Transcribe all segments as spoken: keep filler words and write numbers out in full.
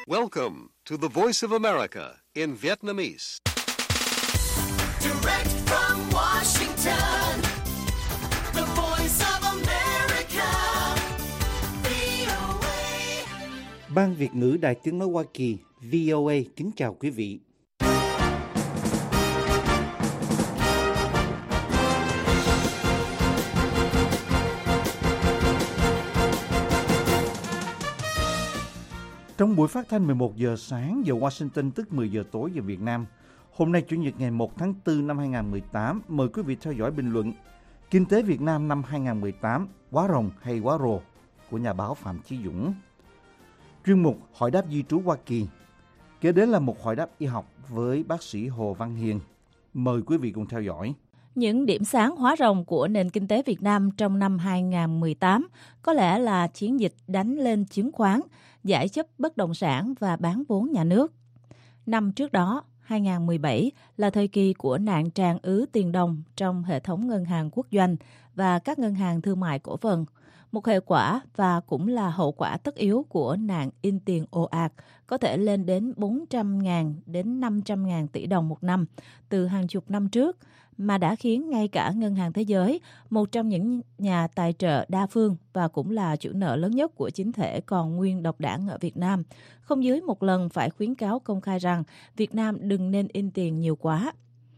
Welcome to the Voice of America in Vietnamese. Direct from Washington, the Voice of America, vê o a. Ban Việt ngữ Đài Tiếng nói Hoa Kỳ vê o a kính chào quý vị. Trong buổi phát thanh mười một giờ sáng giờ Washington tức mười giờ tối giờ Việt Nam, hôm nay Chủ nhật ngày một tháng tư năm hai nghìn không trăm mười tám, mời quý vị theo dõi bình luận Kinh tế Việt Nam năm hai nghìn không trăm mười tám, quá rồng hay quá rồ của nhà báo Phạm Chí Dũng. Chuyên mục Hỏi đáp di trú Hoa Kỳ. Kế đến là một hỏi đáp y học với bác sĩ Hồ Văn Hiền. Mời quý vị cùng theo dõi. Những điểm sáng hóa rồng của nền kinh tế Việt Nam trong năm hai nghìn không trăm mười tám có lẽ là chiến dịch đánh lên chứng khoán, giải chấp bất động sản và bán vốn nhà nước. Năm trước đó, hai nghìn không trăm mười bảy là thời kỳ của nạn tràn ứ tiền đồng trong hệ thống ngân hàng quốc doanh và các ngân hàng thương mại cổ phần. Một hệ quả và cũng là hậu quả tất yếu của nạn in tiền ồ ạt có thể lên đến bốn trăm nghìn đến năm trăm nghìn tỷ đồng một năm từ hàng chục năm trước, mà đã khiến ngay cả Ngân hàng Thế giới, một trong những nhà tài trợ đa phương và cũng là chủ nợ lớn nhất của chính thể còn nguyên độc đảng ở Việt Nam, không dưới một lần phải khuyến cáo công khai rằng Việt Nam đừng nên in tiền nhiều quá.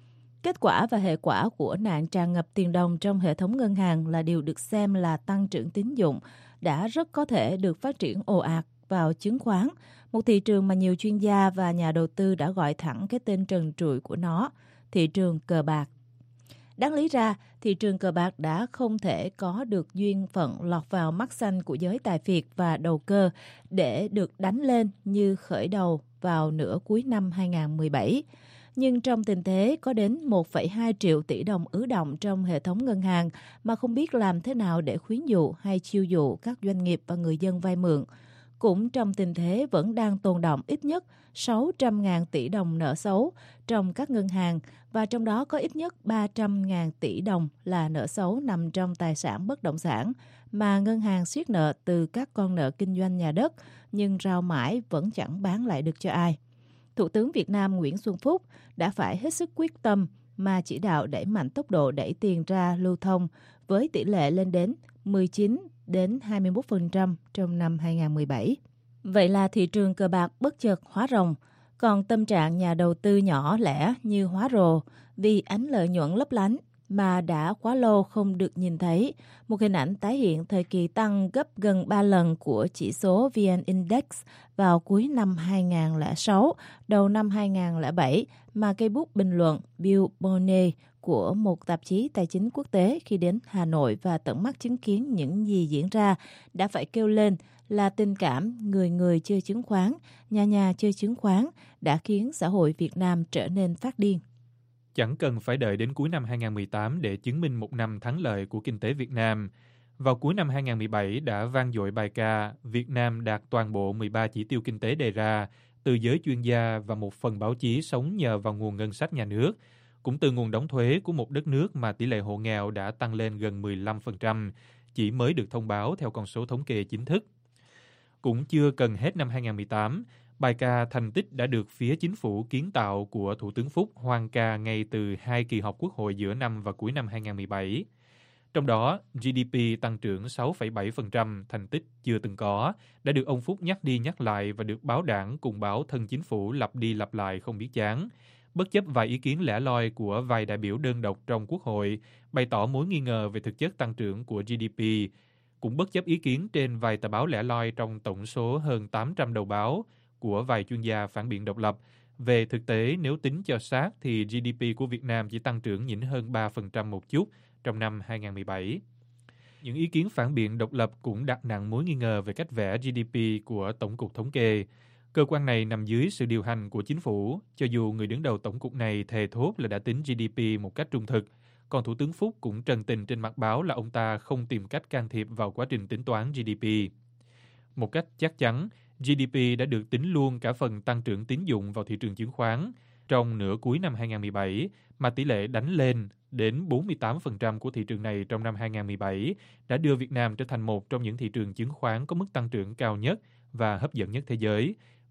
Kết quả và hệ quả của nạn tràn ngập tiền đồng trong hệ thống ngân hàng là điều được xem là tăng trưởng tín dụng đã rất có thể được phát triển ồ ạt vào chứng khoán, một thị trường mà nhiều chuyên gia và nhà đầu tư đã gọi thẳng cái tên trần trụi của nó, thị trường cờ bạc. Đáng lý ra, thị trường cờ bạc đã không thể có được duyên phận lọt vào mắt xanh của giới tài phiệt và đầu cơ để được đánh lên như khởi đầu vào nửa cuối năm hai nghìn không trăm mười bảy. Nhưng trong tình thế có đến một phẩy hai triệu tỷ đồng ứ động trong hệ thống ngân hàng mà không biết làm thế nào để khuyến dụ hay chiêu dụ các doanh nghiệp và người dân vay mượn, cũng trong tình thế vẫn đang tồn đọng ít nhất sáu trăm nghìn tỷ đồng nợ xấu trong các ngân hàng, và trong đó có ít nhất ba trăm nghìn tỷ đồng là nợ xấu nằm trong tài sản bất động sản mà ngân hàng siết nợ từ các con nợ kinh doanh nhà đất nhưng rao mãi vẫn chẳng bán lại được cho ai. Thủ tướng Việt Nam Nguyễn Xuân Phúc đã phải hết sức quyết tâm mà chỉ đạo đẩy mạnh tốc độ đẩy tiền ra lưu thông với tỷ lệ lên đến mười chín đến hai mươi mốt phần trăm trong năm hai nghìn không trăm mười bảy. Vậy là thị trường cờ bạc bất chợt hóa rồng, còn tâm trạng nhà đầu tư nhỏ lẻ như hóa rồ vì ánh lợi nhuận lấp lánh mà đã quá lâu không được nhìn thấy, một hình ảnh tái hiện thời kỳ tăng gấp gần ba lần của chỉ số vê en Index vào cuối năm hai nghìn không trăm lẻ sáu, đầu năm hai nghìn không trăm lẻ bảy mà cây bút bình luận Bill Bonnet của một tạp chí tài chính quốc tế khi đến Hà Nội và tận mắt chứng kiến những gì diễn ra đã phải kêu lên là tình cảm người người chơi chứng khoán, nhà nhà chơi chứng khoán đã khiến xã hội Việt Nam trở nên phát điên. Chẳng cần phải đợi đến cuối năm hai nghìn không trăm mười tám để chứng minh một năm thắng lợi của kinh tế Việt Nam. Vào cuối năm hai nghìn không trăm mười bảy đã vang dội bài ca Việt Nam đạt toàn bộ mười ba chỉ tiêu kinh tế đề ra từ giới chuyên gia và một phần báo chí sống nhờ vào nguồn ngân sách nhà nước, cũng từ nguồn đóng thuế của một đất nước mà tỷ lệ hộ nghèo đã tăng lên gần mười lăm phần trăm, chỉ mới được thông báo theo con số thống kê chính thức. Cũng chưa cần hết năm hai nghìn không trăm mười tám, bài ca thành tích đã được phía chính phủ kiến tạo của Thủ tướng Phúc hoan ca ngay từ hai kỳ họp Quốc hội giữa năm và cuối năm hai nghìn không trăm mười bảy. Trong đó, giê đê pê tăng trưởng sáu phẩy bảy phần trăm, thành tích chưa từng có, đã được ông Phúc nhắc đi nhắc lại và được báo đảng cùng báo thân chính phủ lặp đi lặp lại không biết chán. Bất chấp vài ý kiến lẻ loi của vài đại biểu đơn độc trong Quốc hội bày tỏ mối nghi ngờ về thực chất tăng trưởng của giê đê pê, cũng bất chấp ý kiến trên vài tờ báo lẻ loi trong tổng số hơn tám trăm đầu báo của vài chuyên gia phản biện độc lập. Về thực tế, nếu tính cho sát thì giê đê pê của Việt Nam chỉ tăng trưởng nhỉnh hơn ba phần trăm một chút trong năm hai nghìn không trăm mười bảy. Những ý kiến phản biện độc lập cũng đặt nặng mối nghi ngờ về cách vẽ giê đê pê của Tổng cục Thống kê. Cơ quan này nằm dưới sự điều hành của chính phủ, cho dù người đứng đầu tổng cục này thề thốt là đã tính giê đê pê một cách trung thực, còn Thủ tướng Phúc cũng trần tình trên mặt báo là ông ta không tìm cách can thiệp vào quá trình tính toán giê đê pê. Một cách chắc chắn, giê đê pê đã được tính luôn cả phần tăng trưởng tín dụng vào thị trường chứng khoán trong nửa cuối năm hai nghìn không trăm mười bảy, mà tỷ lệ đánh lên đến bốn mươi tám phần trăm của thị trường này trong năm hai nghìn không trăm mười bảy đã đưa Việt Nam trở thành một trong những thị trường chứng khoán có mức tăng trưởng cao nhất và hấp dẫn nhất thế giới,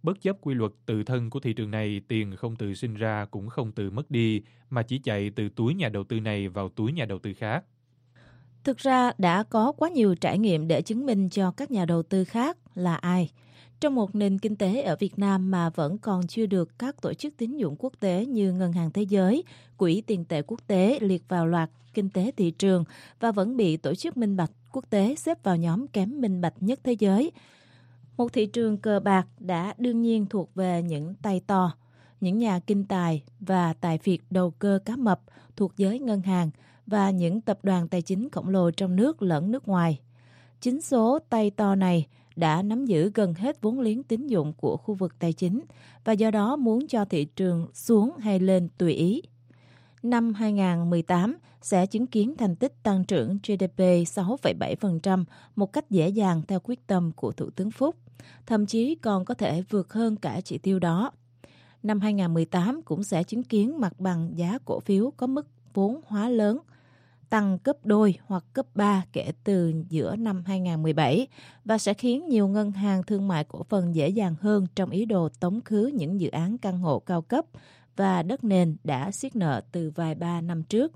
Bất chấp quy luật tự thân của thị trường này, tiền không tự sinh ra cũng không tự mất đi, mà chỉ chạy từ túi nhà đầu tư này vào túi nhà đầu tư khác. Thực ra đã có quá nhiều trải nghiệm để chứng minh cho các nhà đầu tư khác là ai. Trong một nền kinh tế ở Việt Nam mà vẫn còn chưa được các tổ chức tín dụng quốc tế như Ngân hàng Thế giới, Quỹ tiền tệ quốc tế liệt vào loạt kinh tế thị trường và vẫn bị Tổ chức Minh bạch Quốc tế xếp vào nhóm kém minh bạch nhất thế giới. Một thị trường cờ bạc đã đương nhiên thuộc về những tay to, những nhà kinh tài và tài phiệt đầu cơ cá mập thuộc giới ngân hàng và những tập đoàn tài chính khổng lồ trong nước lẫn nước ngoài. Chính số tay to này đã nắm giữ gần hết vốn liếng tín dụng của khu vực tài chính và do đó muốn cho thị trường xuống hay lên tùy ý. Năm hai không một tám sẽ chứng kiến thành tích tăng trưởng giê đê pê sáu phẩy bảy phần trăm một cách dễ dàng theo quyết tâm của Thủ tướng Phúc, thậm chí còn có thể vượt hơn cả chỉ tiêu đó. Năm hai không một tám cũng sẽ chứng kiến mặt bằng giá cổ phiếu có mức vốn hóa lớn, tăng gấp đôi hoặc gấp ba kể từ giữa năm hai không một bảy và sẽ khiến nhiều ngân hàng thương mại cổ phần dễ dàng hơn trong ý đồ tống khứ những dự án căn hộ cao cấp và đất nền đã siết nợ từ vài ba năm trước.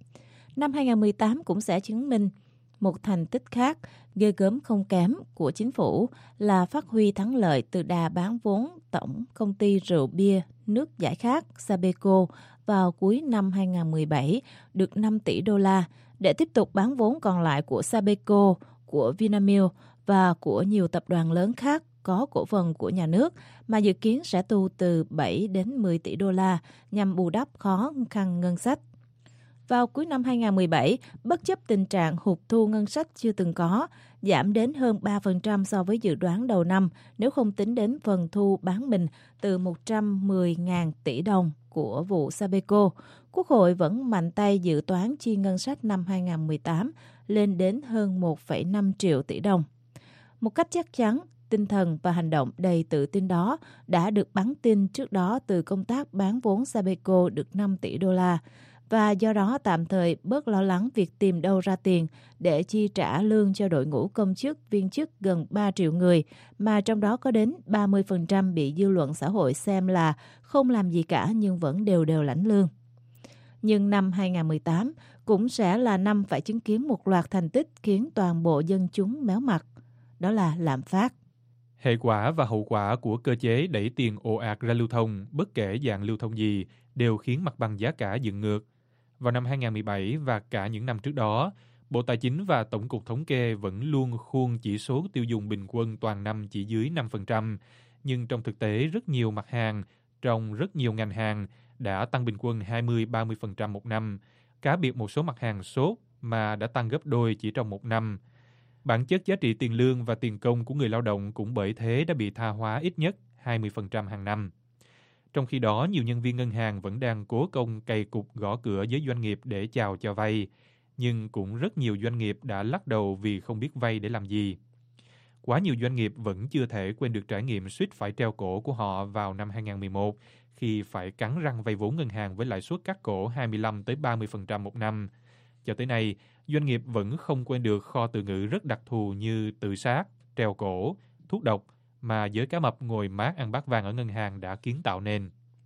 Năm hai không một tám cũng sẽ chứng minh một thành tích khác ghê gớm không kém của chính phủ là phát huy thắng lợi từ đà bán vốn tổng công ty rượu bia nước giải khát Sabeco vào cuối năm hai không một bảy được năm tỷ đô la để tiếp tục bán vốn còn lại của Sabeco, của Vinamilk và của nhiều tập đoàn lớn khác có cổ phần của nhà nước mà dự kiến sẽ thu từ bảy đến mười tỷ đô la nhằm bù đắp khó khăn ngân sách. Vào cuối năm hai không một bảy, bất chấp tình trạng hụt thu ngân sách chưa từng có, giảm đến hơn ba phần trăm so với dự đoán đầu năm nếu không tính đến phần thu bán mình từ một trăm mười nghìn tỷ đồng của vụ Sabeco, Quốc hội vẫn mạnh tay dự toán chi ngân sách năm hai không một tám lên đến hơn một phẩy năm triệu tỷ đồng. Một cách chắc chắn, tinh thần và hành động đầy tự tin đó đã được bắn tin trước đó từ công tác bán vốn Sabeco được năm tỷ đô la, và do đó tạm thời bớt lo lắng việc tìm đâu ra tiền để chi trả lương cho đội ngũ công chức, viên chức gần ba triệu người, mà trong đó có đến ba mươi phần trăm bị dư luận xã hội xem là không làm gì cả nhưng vẫn đều đều lãnh lương. Nhưng năm hai không một tám cũng sẽ là năm phải chứng kiến một loạt thành tích khiến toàn bộ dân chúng méo mặt, đó là lạm phát. Hệ quả và hậu quả của cơ chế đẩy tiền ồ ạt ra lưu thông, bất kể dạng lưu thông gì, đều khiến mặt bằng giá cả dựng ngược. Vào năm hai không một bảy và cả những năm trước đó, Bộ Tài chính và Tổng cục Thống kê vẫn luôn khuôn chỉ số tiêu dùng bình quân toàn năm chỉ dưới năm phần trăm. Nhưng trong thực tế, rất nhiều mặt hàng trong rất nhiều ngành hàng đã tăng bình quân hai mươi đến ba mươi phần trăm một năm. Cá biệt một số mặt hàng sốt mà đã tăng gấp đôi chỉ trong một năm. Bản chất giá trị tiền lương và tiền công của người lao động cũng bởi thế đã bị tha hóa ít nhất hai mươi phần trăm hàng năm. Trong khi đó, nhiều nhân viên ngân hàng vẫn đang cố công cày cục gõ cửa với doanh nghiệp để chào cho vay, nhưng cũng rất nhiều doanh nghiệp đã lắc đầu vì không biết vay để làm gì. Quá nhiều doanh nghiệp vẫn chưa thể quên được trải nghiệm suýt phải treo cổ của họ vào năm hai không một một khi phải cắn răng vay vốn ngân hàng với lãi suất cắt cổ hai mươi lăm đến ba mươi phần trăm một năm. Cho tới nay, doanh nghiệp vẫn không quên được kho từ ngữ rất đặc thù như tự sát, treo cổ, thuốc độc mà giới cá mập ngồi mát ăn bát vàng ở ngân hàng đã kiến tạo nên.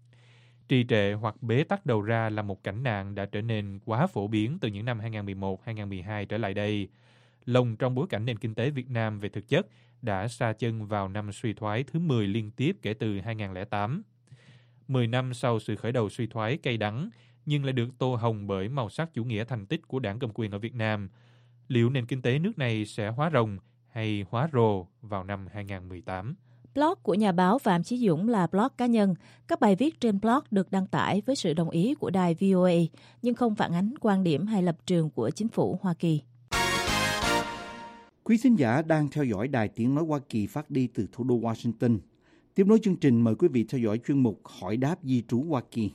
Trì trệ hoặc bế tắc đầu ra là một cảnh nạn đã trở nên quá phổ biến từ những năm hai không một một hai không một hai trở lại đây. Lồng trong bối cảnh nền kinh tế Việt Nam về thực chất đã sa chân vào năm suy thoái thứ mười liên tiếp kể từ hai không không tám. Mười năm sau sự khởi đầu suy thoái cay đắng, nhưng lại được tô hồng bởi màu sắc chủ nghĩa thành tích của đảng cầm quyền ở Việt Nam. Liệu nền kinh tế nước này sẽ hóa rồng hay hóa rồ vào năm hai không một tám? Blog của nhà báo Phạm Chí Dũng là blog cá nhân. Các bài viết trên blog được đăng tải với sự đồng ý của đài vê o a, nhưng không phản ánh quan điểm hay lập trường của chính phủ Hoa Kỳ. Quý thính giả đang theo dõi Đài Tiếng Nói Hoa Kỳ phát đi từ thủ đô Washington. Tiếp nối chương trình, mời quý vị theo dõi chuyên mục Hỏi đáp di trú Hoa Kỳ.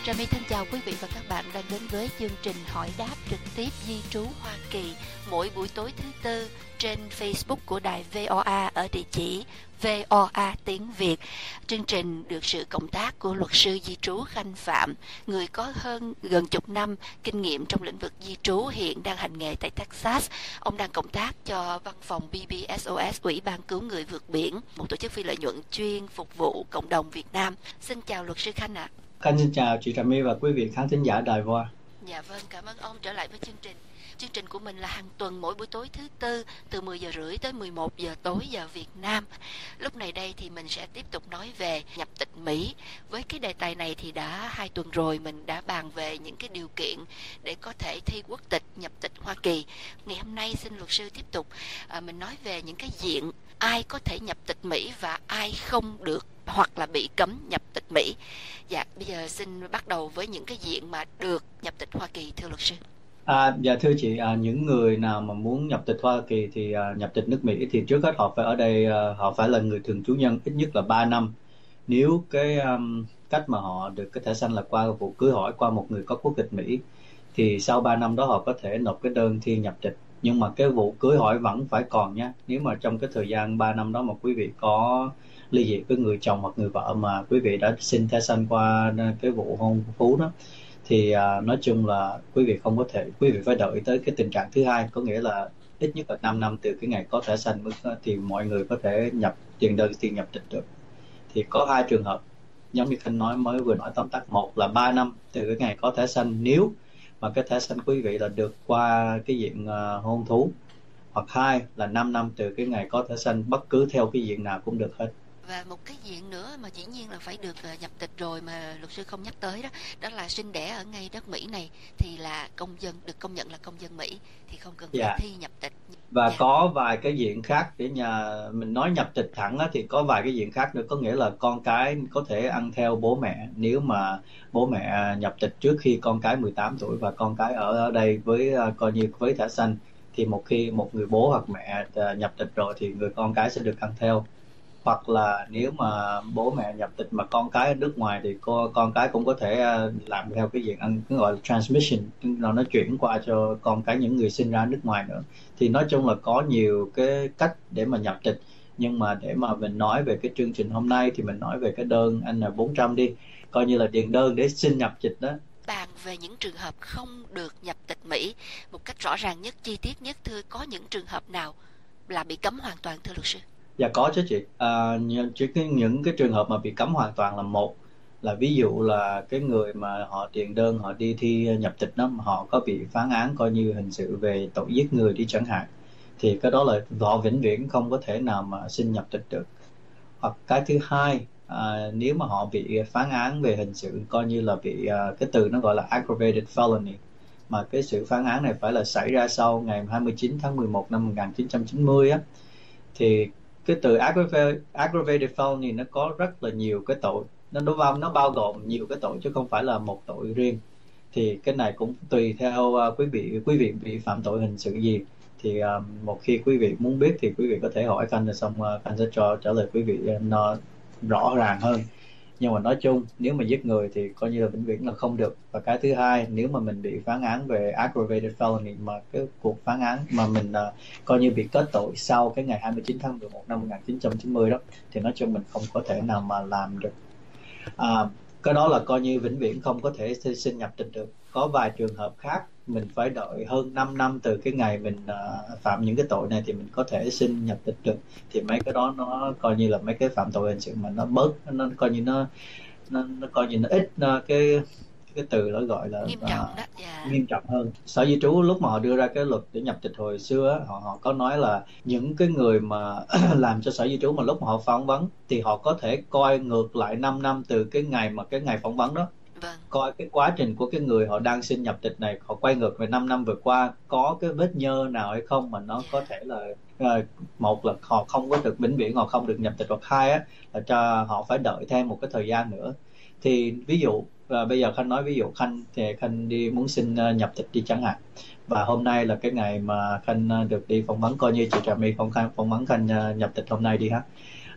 Trà My thân chào quý vị và các bạn đang đến với chương trình hỏi đáp trực tiếp di trú Hoa Kỳ mỗi buổi tối thứ tư trên Facebook của đài vê o a ở địa chỉ vê o a tiếng Việt. Chương trình được sự cộng tác của luật sư di trú Khanh Phạm, người có hơn gần chục năm kinh nghiệm trong lĩnh vực di trú, hiện đang hành nghề tại Texas. Ông đang cộng tác cho văn phòng bê bê ét o ét, Ủy ban cứu người vượt biển, một tổ chức phi lợi nhuận chuyên phục vụ cộng đồng Việt Nam. Xin chào luật sư Khanh ạ. À. Khanh xin chào chị Trà My và quý vị khán thính giả đài vê o a. Dạ vâng, cảm ơn ông trở lại với chương trình. Chương trình của mình là hàng tuần mỗi buổi tối thứ tư từ mười giờ rưỡi tới mười một giờ tối giờ Việt Nam. Lúc này đây thì mình sẽ tiếp tục nói về nhập tịch Mỹ. Với cái đề tài này thì đã hai tuần rồi mình đã bàn về những cái điều kiện để có thể thi quốc tịch, nhập tịch Hoa Kỳ. Ngày hôm nay xin luật sư tiếp tục à, mình nói về những cái diện ai có thể nhập tịch Mỹ và ai không được hoặc là bị cấm nhập tịch Mỹ. Dạ, bây giờ xin bắt đầu với những cái diện mà được nhập tịch Hoa Kỳ, thưa luật sư. À, dạ thưa chị, à, những người nào mà muốn nhập tịch Hoa Kỳ thì à, nhập tịch nước Mỹ thì trước hết họ phải ở đây, à, họ phải là người thường trú nhân ít nhất là ba năm. Nếu cái um, cách mà họ được cái thẻ xanh là qua vụ cưới hỏi qua một người có quốc tịch Mỹ, thì sau ba năm đó họ có thể nộp cái đơn thi nhập tịch. Nhưng mà cái vụ cưới hỏi vẫn phải còn nhé. Nếu mà trong cái thời gian ba năm đó mà quý vị có ly dị với người chồng hoặc người vợ mà quý vị đã xin thẻ xanh qua cái vụ hôn phú đó, thì uh, nói chung là quý vị không có thể, quý vị phải đợi tới cái tình trạng thứ hai, có nghĩa là ít nhất là năm năm từ cái ngày có thẻ xanh thì mọi người có thể nhập tiền đơn tiền nhập tịch được. Thì có hai trường hợp giống như Khanh nói mới vừa nói tóm tắt. Một là ba năm từ cái ngày có thẻ xanh nếu mà cái thẻ xanh quý vị là được qua cái diện uh, hôn thú, hoặc hai là năm năm từ cái ngày có thẻ xanh bất cứ theo cái diện nào cũng được hết. Và một cái diện nữa mà dĩ nhiên là phải được uh, nhập tịch rồi mà luật sư không nhắc tới đó, đó là sinh đẻ ở ngay đất Mỹ này thì là công dân, được công nhận là công dân Mỹ thì không cần phải yeah. thi nhập tịch. Và yeah. có vài cái diện khác để nhà mình nói nhập tịch thẳng á, thì có vài cái diện khác nữa, có nghĩa là con cái có thể ăn theo bố mẹ nếu mà bố mẹ nhập tịch trước khi con cái mười tám tuổi và con cái ở ở đây với uh, coi như với thẻ xanh, thì một khi một người bố hoặc mẹ uh, nhập tịch rồi thì người con cái sẽ được ăn theo. Hoặc là nếu mà bố mẹ nhập tịch mà con cái ở nước ngoài thì con, con cái cũng có thể làm theo cái diện ăn, cái gọi là transmission, nó nó chuyển qua cho con cái những người sinh ra nước ngoài nữa. Thì nói chung là có nhiều cái cách để mà nhập tịch. Nhưng mà để mà mình nói về cái chương trình hôm nay thì mình nói về cái đơn N bốn trăm đi, coi như là điền đơn để xin nhập tịch đó. Bàn về những trường hợp không được nhập tịch Mỹ một cách rõ ràng nhất, chi tiết nhất, thưa, có những trường hợp nào là bị cấm hoàn toàn, thưa luật sư? Dạ có chứ chị. À, những, những cái trường hợp mà bị cấm hoàn toàn là một là ví dụ là cái người mà họ điền đơn họ đi thi nhập tịch đó, họ có bị phán án coi như hình sự về tội giết người đi chẳng hạn, thì cái đó là họ vĩnh viễn không có thể nào mà xin nhập tịch được. Hoặc cái thứ hai, à, nếu mà họ bị phán án về hình sự coi như là bị à, cái từ nó gọi là aggravated felony, mà cái sự phán án này phải là xảy ra sau ngày hai mươi chín tháng mười một năm một nghìn chín trăm chín mươi á, thì cái từ aggravated felony nó có rất là nhiều cái tội, nó nó bao nó bao gồm nhiều cái tội chứ không phải là một tội riêng. Thì cái này cũng tùy theo uh, quý vị quý vị bị phạm tội hình sự gì. Thì uh, một khi quý vị muốn biết thì quý vị có thể hỏi Khanh, rồi xong uh, Khanh sẽ cho trả lời quý vị uh, nó rõ ràng hơn. Nhưng mà nói chung nếu mà giết người thì coi như là vĩnh viễn là không được. Và cái thứ hai, nếu mà mình bị phán án về aggravated felony mà cái cuộc phán án mà mình uh, coi như bị kết tội sau cái ngày hai mươi chín tháng mười một năm một nghìn chín trăm chín mươi đó, thì nói chung mình không có thể nào mà làm được. À, cái đó là coi như vĩnh viễn không có thể xin nhập tịch được. Có vài trường hợp khác mình phải đợi hơn năm năm từ cái ngày mình uh, phạm những cái tội này thì mình có thể xin nhập tịch được. Thì mấy cái đó nó coi như là mấy cái phạm tội hình sự mà nó bớt, nó coi như nó nó, nó coi như nó ít uh, cái cái từ nó gọi là nghiêm trọng đó. Yeah. Nghiêm trọng hơn. Sở di trú lúc mà họ đưa ra cái luật để nhập tịch hồi xưa, họ họ có nói là những cái người mà làm cho sở di trú mà lúc mà họ phỏng vấn thì họ có thể coi ngược lại năm năm từ cái ngày mà cái ngày phỏng vấn đó. Vâng. Coi cái quá trình của cái người họ đang xin nhập tịch này, họ quay ngược về năm năm vừa qua có cái vết nhơ nào hay không mà nó yeah. có thể là uh, một là họ không có được vĩnh viễn, họ không được nhập tịch, hoặc hai á là cho họ phải đợi thêm một cái thời gian nữa. Thì ví dụ và bây giờ Khanh nói ví dụ Khanh thì Khanh đi muốn xin uh, nhập tịch đi chẳng hạn, và hôm nay là cái ngày mà Khanh uh, được đi phỏng vấn, coi như chị Trà My phỏng, phỏng vấn Khanh uh, nhập tịch hôm nay đi ha.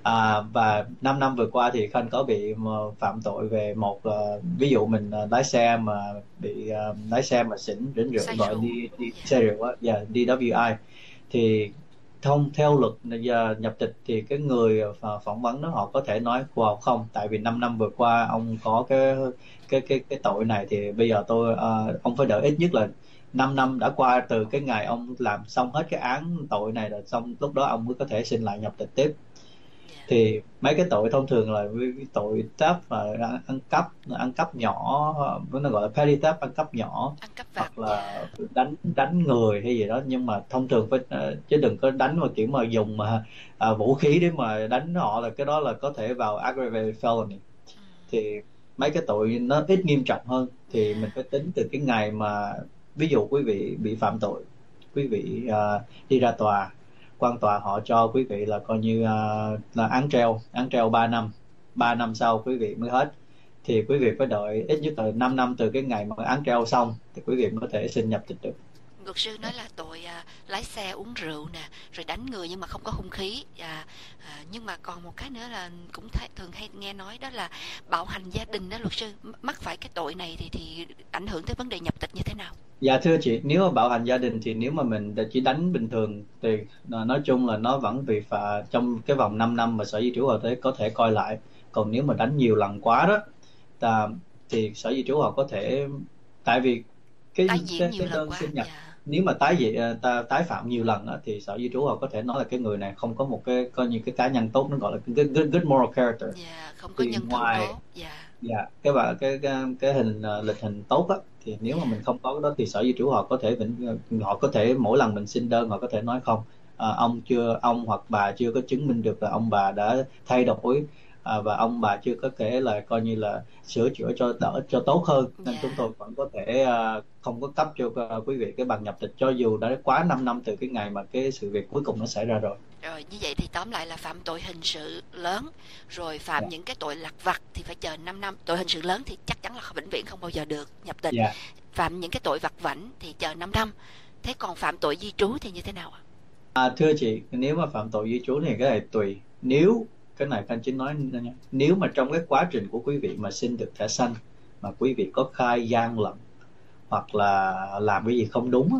À, và năm năm vừa qua thì Khanh có bị mà phạm tội về một uh, ví dụ mình uh, lái xe mà bị uh, lái xe mà xỉn đến rượu Say gọi rượu. đi, đi Dạ. xe rượu á, yeah, đê vê i, thì thông theo luật uh, nhập tịch thì cái người uh, phỏng vấn đó họ có thể nói wow không, tại vì năm năm vừa qua ông có cái cái cái cái tội này thì bây giờ tôi uh, ông phải đợi ít nhất là năm năm đã qua từ cái ngày ông làm xong hết cái án tội này rồi, xong lúc đó ông mới có thể xin lại nhập tịch tiếp. Dạ. Thì mấy cái tội thông thường là cái tội theft và ăn, ăn cắp ăn cắp nhỏ, nó gọi là petty theft, ăn cắp nhỏ, Ăn cắp vặt. hoặc là Dạ. đánh đánh người hay gì đó, nhưng mà thông thường phải ờ, chứ đừng có đánh mà kiểu mà dùng mà à, vũ khí để mà đánh họ, là cái đó là có thể vào aggravated felony. Ừ. Thì mấy cái tội nó ít nghiêm trọng hơn thì Dạ. mình phải tính từ cái ngày mà ví dụ quý vị bị phạm tội, quý vị à, đi ra tòa, quan tòa họ cho quý vị là coi như à, là án treo, án treo ba năm, ba năm sau quý vị mới hết, thì quý vị phải đợi ít nhất là năm năm từ cái ngày mà án treo xong thì quý vị mới có thể xin nhập tịch được. Luật sư nói là tội à, lái xe uống rượu nè, rồi đánh người nhưng mà không có hung khí. À, à, nhưng mà còn một cái nữa là cũng thấy, thường hay nghe nói đó là bạo hành gia đình đó luật sư. M- Mắc phải cái tội này thì thì ảnh hưởng tới vấn đề nhập tịch như thế nào? Dạ thưa chị, nếu mà bạo hành gia đình thì nếu mà mình chỉ đánh bình thường thì à, nói chung là nó vẫn bị phạt trong cái vòng năm năm mà Sở Di trú họ thể có thể coi lại. Còn nếu mà đánh nhiều lần quá đó ta, thì Sở Di trú họ có thể, tại vì cái Tái cái, diễn cái, nhiều cái lần đơn quá. xin nhập, Dạ. nếu mà tái dị à, ta, tái phạm nhiều lần á, thì Sở Di trú họ có thể nói là cái người này không có một cái coi như cái cá nhân tốt, nó gọi là good, good, good moral character. Dạ, không có Thì nhân thân ngoài tốt. Dạ. dạ cái bà cái cái, cái hình à, lịch hình tốt á, thì nếu mà mình không có cái đó thì Sở Di trú họ có thể vĩnh họ có thể mỗi lần mình xin đơn họ có thể nói không, à, ông chưa ông hoặc bà chưa có chứng minh được là ông bà đã thay đổi, à, và ông bà chưa có thể là coi như là sửa chữa cho đỡ cho tốt hơn, nên Dạ. chúng tôi vẫn có thể à, không có cấp cho à, quý vị cái bằng nhập tịch cho dù đã quá năm năm từ cái ngày mà cái sự việc cuối cùng nó xảy ra rồi. Rồi như vậy thì tóm lại là phạm tội hình sự lớn, rồi phạm Dạ. những cái tội lặt vặt thì phải chờ năm năm. Tội hình sự lớn thì chắc chắn là vĩnh viễn không bao giờ được nhập tịch. Dạ. Phạm những cái tội vặt vãnh thì chờ năm năm. Thế còn phạm tội di trú thì như thế nào ạ? À, thưa chị, nếu mà phạm tội di trú thì cái này tùy. Nếu cái này Khanh Chính nói nha, nếu mà trong cái quá trình của quý vị mà xin được thẻ xanh mà quý vị có khai gian lận hoặc là làm cái gì không đúng á,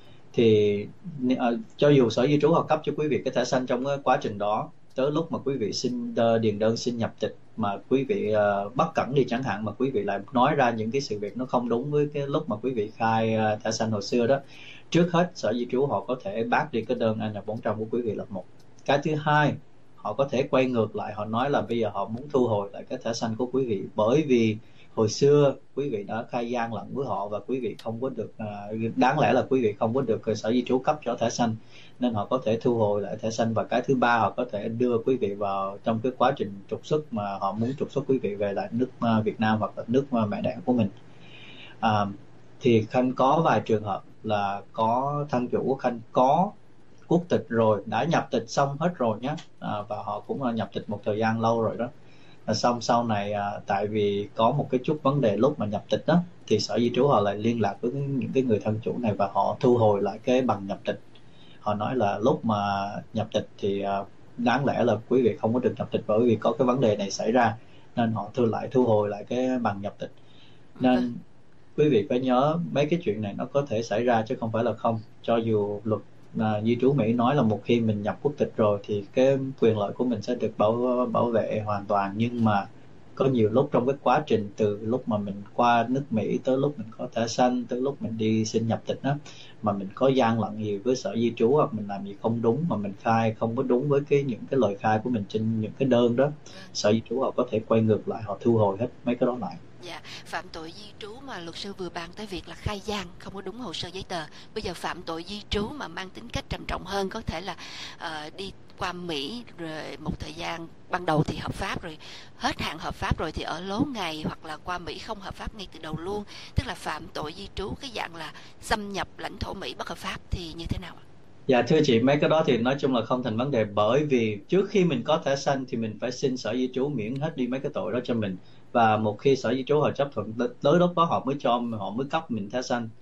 thì uh, cho dù Sở Di trú họ cấp cho quý vị cái thẻ xanh trong cái quá trình đó, tới lúc mà quý vị xin uh, điền đơn xin nhập tịch mà quý vị uh, bất cẩn đi chẳng hạn, mà quý vị lại nói ra những cái sự việc nó không đúng với cái lúc mà quý vị khai uh, thẻ xanh hồi xưa đó, trước hết Sở Di trú họ có thể bác đi cái đơn N bốn trăm của quý vị là một. Cái thứ hai, họ có thể quay ngược lại, họ nói là bây giờ họ muốn thu hồi lại cái thẻ xanh của quý vị, bởi vì hồi xưa quý vị đã khai gian lận với họ và quý vị không có được, uh, đáng lẽ là quý vị không có được Sở Di trú cấp cho thẻ xanh, nên họ có thể thu hồi lại thẻ xanh. Và cái thứ ba, họ có thể đưa quý vị vào trong cái quá trình trục xuất mà họ muốn trục xuất quý vị về lại nước uh, Việt Nam hoặc là nước uh, mẹ đẻ của mình. Uh, thì Khanh có vài trường hợp là có thân chủ của Khanh có quốc tịch rồi, đã nhập tịch xong hết rồi nhé, à, và họ cũng uh, nhập tịch một thời gian lâu rồi đó. À, xong sau này à, tại vì có một cái chút vấn đề lúc mà nhập tịch đó, thì Sở Di trú họ lại liên lạc với những cái người thân chủ này và họ thu hồi lại cái bằng nhập tịch. Họ nói là lúc mà nhập tịch thì à, đáng lẽ là quý vị không có được nhập tịch bởi vì có cái vấn đề này xảy ra, nên họ thu lại thu hồi lại cái bằng nhập tịch. Nên quý vị phải nhớ mấy cái chuyện này nó có thể xảy ra chứ không phải là không. Cho dù luật à, di trú Mỹ nói là một khi mình nhập quốc tịch rồi thì cái quyền lợi của mình sẽ được bảo bảo vệ hoàn toàn, nhưng mà có nhiều lúc trong cái quá trình từ lúc mà mình qua nước Mỹ tới lúc mình có thẻ xanh tới lúc mình đi xin nhập tịch đó, mà mình có gian lận gì với Sở Di trú hoặc mình làm gì không đúng mà mình khai không có đúng với cái những cái lời khai của mình trên những cái đơn đó, Sở Di trú họ có thể quay ngược lại, họ thu hồi hết mấy cái đó lại. Dạ, phạm tội di trú mà luật sư vừa bàn tới việc là khai gian không có đúng hồ sơ giấy tờ. Bây giờ phạm tội di trú mà mang tính cách trầm trọng hơn, có thể là uh, đi qua Mỹ rồi một thời gian ban đầu thì hợp pháp, rồi hết hạn hợp pháp rồi thì ở lố ngày, hoặc là qua Mỹ không hợp pháp ngay từ đầu luôn, tức là phạm tội di trú cái dạng là xâm nhập lãnh thổ Mỹ bất hợp pháp, thì như thế nào ạ? Dạ thưa chị, mấy cái đó thì nói chung là không thành vấn đề, bởi vì trước khi mình có thẻ xanh thì mình phải xin Sở Di trú miễn hết đi mấy cái tội đó cho mình, và một khi Sở Di trú họ chấp thuận tới lúc đó họ mới cho họ mới cấp mình thẻ xanh.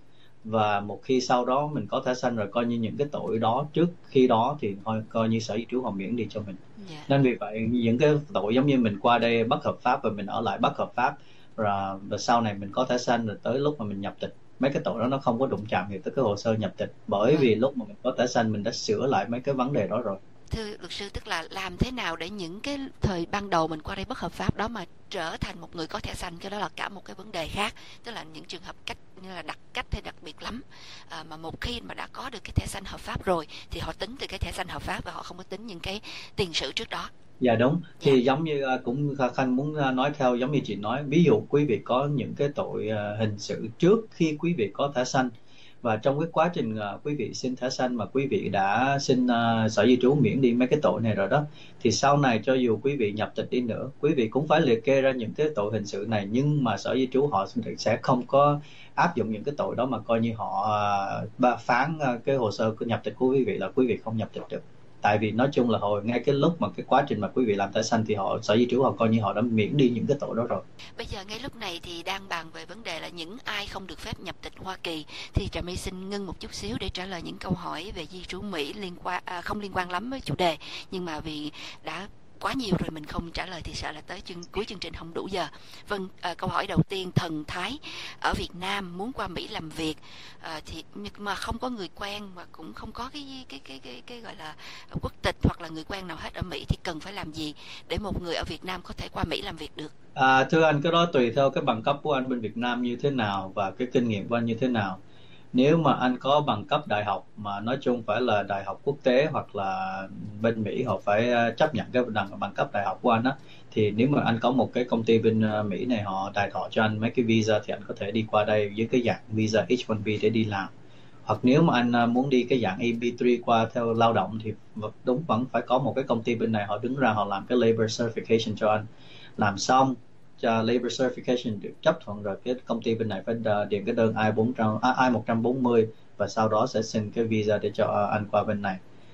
và một khi sau đó mình có thẻ xanh rồi, coi như những cái tội đó trước khi đó thì coi, coi như Sở Di trú họ miễn đi cho mình. Dạ. Nên vì vậy những cái tội giống như mình qua đây bất hợp pháp và mình ở lại bất hợp pháp, rồi và sau này mình có thẻ xanh rồi tới lúc mà mình nhập tịch, mấy cái tội đó nó không có đụng chạm gì tới cái hồ sơ nhập tịch, bởi Vâng. vì lúc mà mình có thẻ xanh mình đã sửa lại mấy cái vấn đề đó rồi. Thưa luật sư, tức là làm thế nào để những cái thời ban đầu mình qua đây bất hợp pháp đó mà trở thành một người có thẻ xanh, cái đó là cả một cái vấn đề khác. Tức là những trường hợp cách như là đặc cách hay đặc biệt lắm, à, mà một khi mà đã có được cái thẻ xanh hợp pháp rồi thì họ tính từ cái thẻ xanh hợp pháp và họ không có tính những cái tiền sử trước đó. Dạ đúng, thì Dạ. giống như à, cũng Khanh muốn à, nói theo giống như chị nói, ví dụ quý vị có những cái tội à, hình sự trước khi quý vị có thẻ xanh, và trong cái quá trình à, quý vị xin thẻ xanh mà quý vị đã xin à, Sở Di trú miễn đi mấy cái tội này rồi đó, thì sau này cho dù quý vị nhập tịch đi nữa, quý vị cũng phải liệt kê ra những cái tội hình sự này, nhưng mà Sở Di trú họ sẽ không có áp dụng những cái tội đó, mà coi như họ à, phán à, cái hồ sơ của nhập tịch của quý vị là quý vị không nhập tịch được. Tại vì nói chung là hồi ngay cái lúc mà cái quá trình mà quý vị làm thẻ xanh thì họ Sở Di trú họ coi như họ đã miễn đi những cái tội đó rồi. Bây giờ ngay lúc này thì đang bàn về vấn đề là những ai không được phép nhập tịch Hoa Kỳ, thì Trà My xin ngưng một chút xíu để trả lời những câu hỏi về di trú Mỹ liên quan à, không liên quan lắm với chủ đề, nhưng mà vì đã quá nhiều rồi mình không trả lời thì sợ là tới chương, cuối chương trình không đủ giờ. Vâng, à, câu hỏi đầu tiên, thần Thái ở Việt Nam muốn qua Mỹ làm việc à, thì nhưng mà không có người quen và cũng không có cái cái cái cái, cái gọi là quốc tịch hoặc là người quen nào hết ở Mỹ, thì cần phải làm gì để một người ở Việt Nam có thể qua Mỹ làm việc được? À, thưa anh, cái đó tùy theo cái bằng cấp của anh bên Việt Nam như thế nào và cái kinh nghiệm của anh như thế nào. Nếu mà anh có bằng cấp đại học mà nói chung phải là đại học quốc tế hoặc là bên Mỹ họ phải chấp nhận cái bằng bằng cấp đại học của anh á, thì nếu mà anh có một cái công ty bên Mỹ này họ đài thọ cho anh mấy cái visa thì anh có thể đi qua đây với cái dạng visa H one B để đi làm. Hoặc nếu mà anh muốn đi cái dạng E B ba qua theo lao động thì đúng vẫn phải có một cái công ty bên này họ đứng ra họ làm cái labor certification cho anh. Làm xong cho labor certification được chấp thuận rồi, cái công ty bên này phải điền cái đơn I bốn trăm I một trăm bốn mươi và sau đó sẽ xin cái visa để cho anh qua bên này.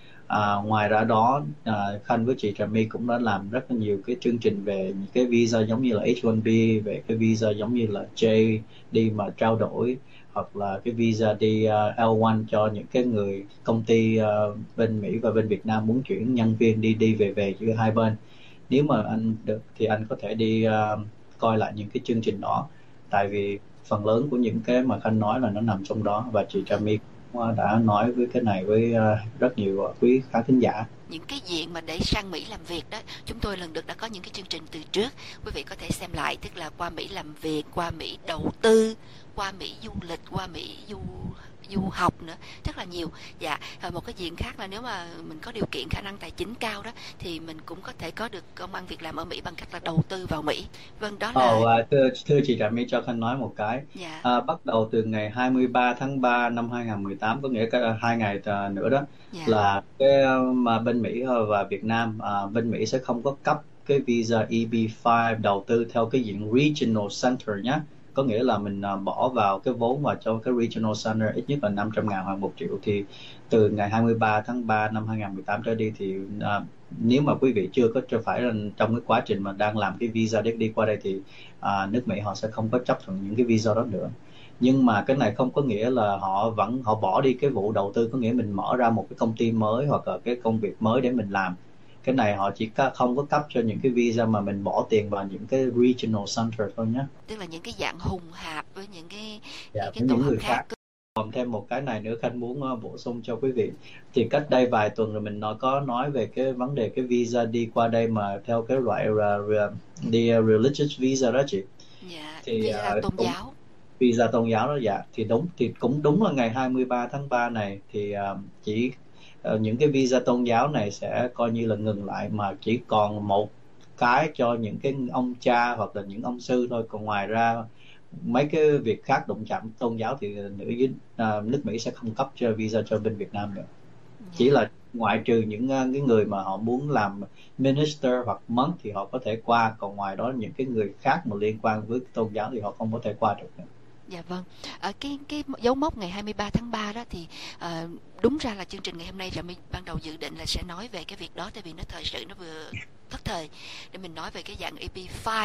À, ngoài ra đó, à, Khanh với chị Trà My cũng đã làm rất là nhiều cái chương trình về những cái visa giống như là H one B, về cái visa giống như là J đi mà trao đổi, hoặc là cái visa đi uh, L one cho những cái người công ty uh, bên Mỹ và bên Việt Nam muốn chuyển nhân viên đi đi về về giữa hai bên. Nếu mà anh được thì anh có thể đi uh, coi lại những cái chương trình đó, tại vì phần lớn của những cái mà Khanh nói là nó nằm trong đó, và chị Trà My đã nói với cái này với uh, rất nhiều quý khán thính giả. Những cái diện mà để sang Mỹ làm việc đó, chúng tôi lần lượt đã có những cái chương trình từ trước, quý vị có thể xem lại, tức là qua Mỹ làm việc, qua Mỹ đầu tư, qua Mỹ du lịch, qua Mỹ du du học nữa, rất là nhiều. Dạ, một cái diện khác là nếu mà mình có điều kiện khả năng tài chính cao đó thì mình cũng có thể có được công ăn việc làm ở Mỹ bằng cách là đầu tư vào Mỹ. Vâng, đó là Ồ, à, thưa, thưa chị Trà My cho Khanh nói một cái. Dạ. À, bắt đầu từ ngày hai mươi ba tháng ba năm hai không một tám, có nghĩa là hai ngày nữa đó, Dạ. là cái mà bên Mỹ và Việt Nam, à, bên Mỹ sẽ không có cấp cái visa E B năm đầu tư theo cái diện regional center nhé. Có nghĩa là mình uh, bỏ vào cái vốn vào cho cái regional center ít nhất là năm trăm ngàn hoặc một triệu. Thì từ ngày hai mươi ba tháng ba năm hai không một tám trở đi thì uh, nếu mà quý vị chưa có cho phải là trong cái quá trình mà đang làm cái visa để đi qua đây thì uh, nước Mỹ họ sẽ không có chấp thuận những cái visa đó nữa. Nhưng mà cái này không có nghĩa là họ vẫn họ bỏ đi cái vụ đầu tư, có nghĩa mình mở ra một cái công ty mới hoặc là cái công việc mới để mình làm. Cái này họ chỉ không có cấp cho những cái visa mà mình bỏ tiền vào những cái regional center thôi nhé. Tức là những cái dạng hùng hạp với những cái, Dạ, những cái với tổ những hợp người khác. khác. Còn thêm một cái này nữa Khanh muốn uh, bổ sung cho quý vị. Thì cách đây vài tuần rồi mình nói có nói về cái vấn đề cái visa đi qua đây mà theo cái loại uh, uh, đi uh, religious visa đó chị. Dạ, Thì, visa uh, tôn cũng, giáo. Visa tôn giáo đó, dạ. Thì đúng thì cũng đúng là ngày hai mươi ba tháng ba này thì uh, chỉ uh, những cái visa tôn giáo này sẽ coi như là ngừng lại, mà chỉ còn một cái cho những cái ông cha hoặc là những ông sư thôi. Còn ngoài ra mấy cái việc khác đụng chạm tôn giáo thì nữ với uh, nước Mỹ sẽ không cấp cho visa cho bên Việt Nam nữa. Dạ. Chỉ là ngoại trừ những uh, cái người mà họ muốn làm minister hoặc monk thì họ có thể qua, còn ngoài đó những cái người khác mà liên quan với tôn giáo thì họ không có thể qua được nữa. Dạ vâng. Ở cái cái dấu mốc ngày hai mươi ba tháng ba đó thì uh, đúng ra là chương trình ngày hôm nay Trà My ban đầu dự định là sẽ nói về cái việc đó, tại vì nó thời sự nó vừa thất thời để mình nói về cái dạng E B năm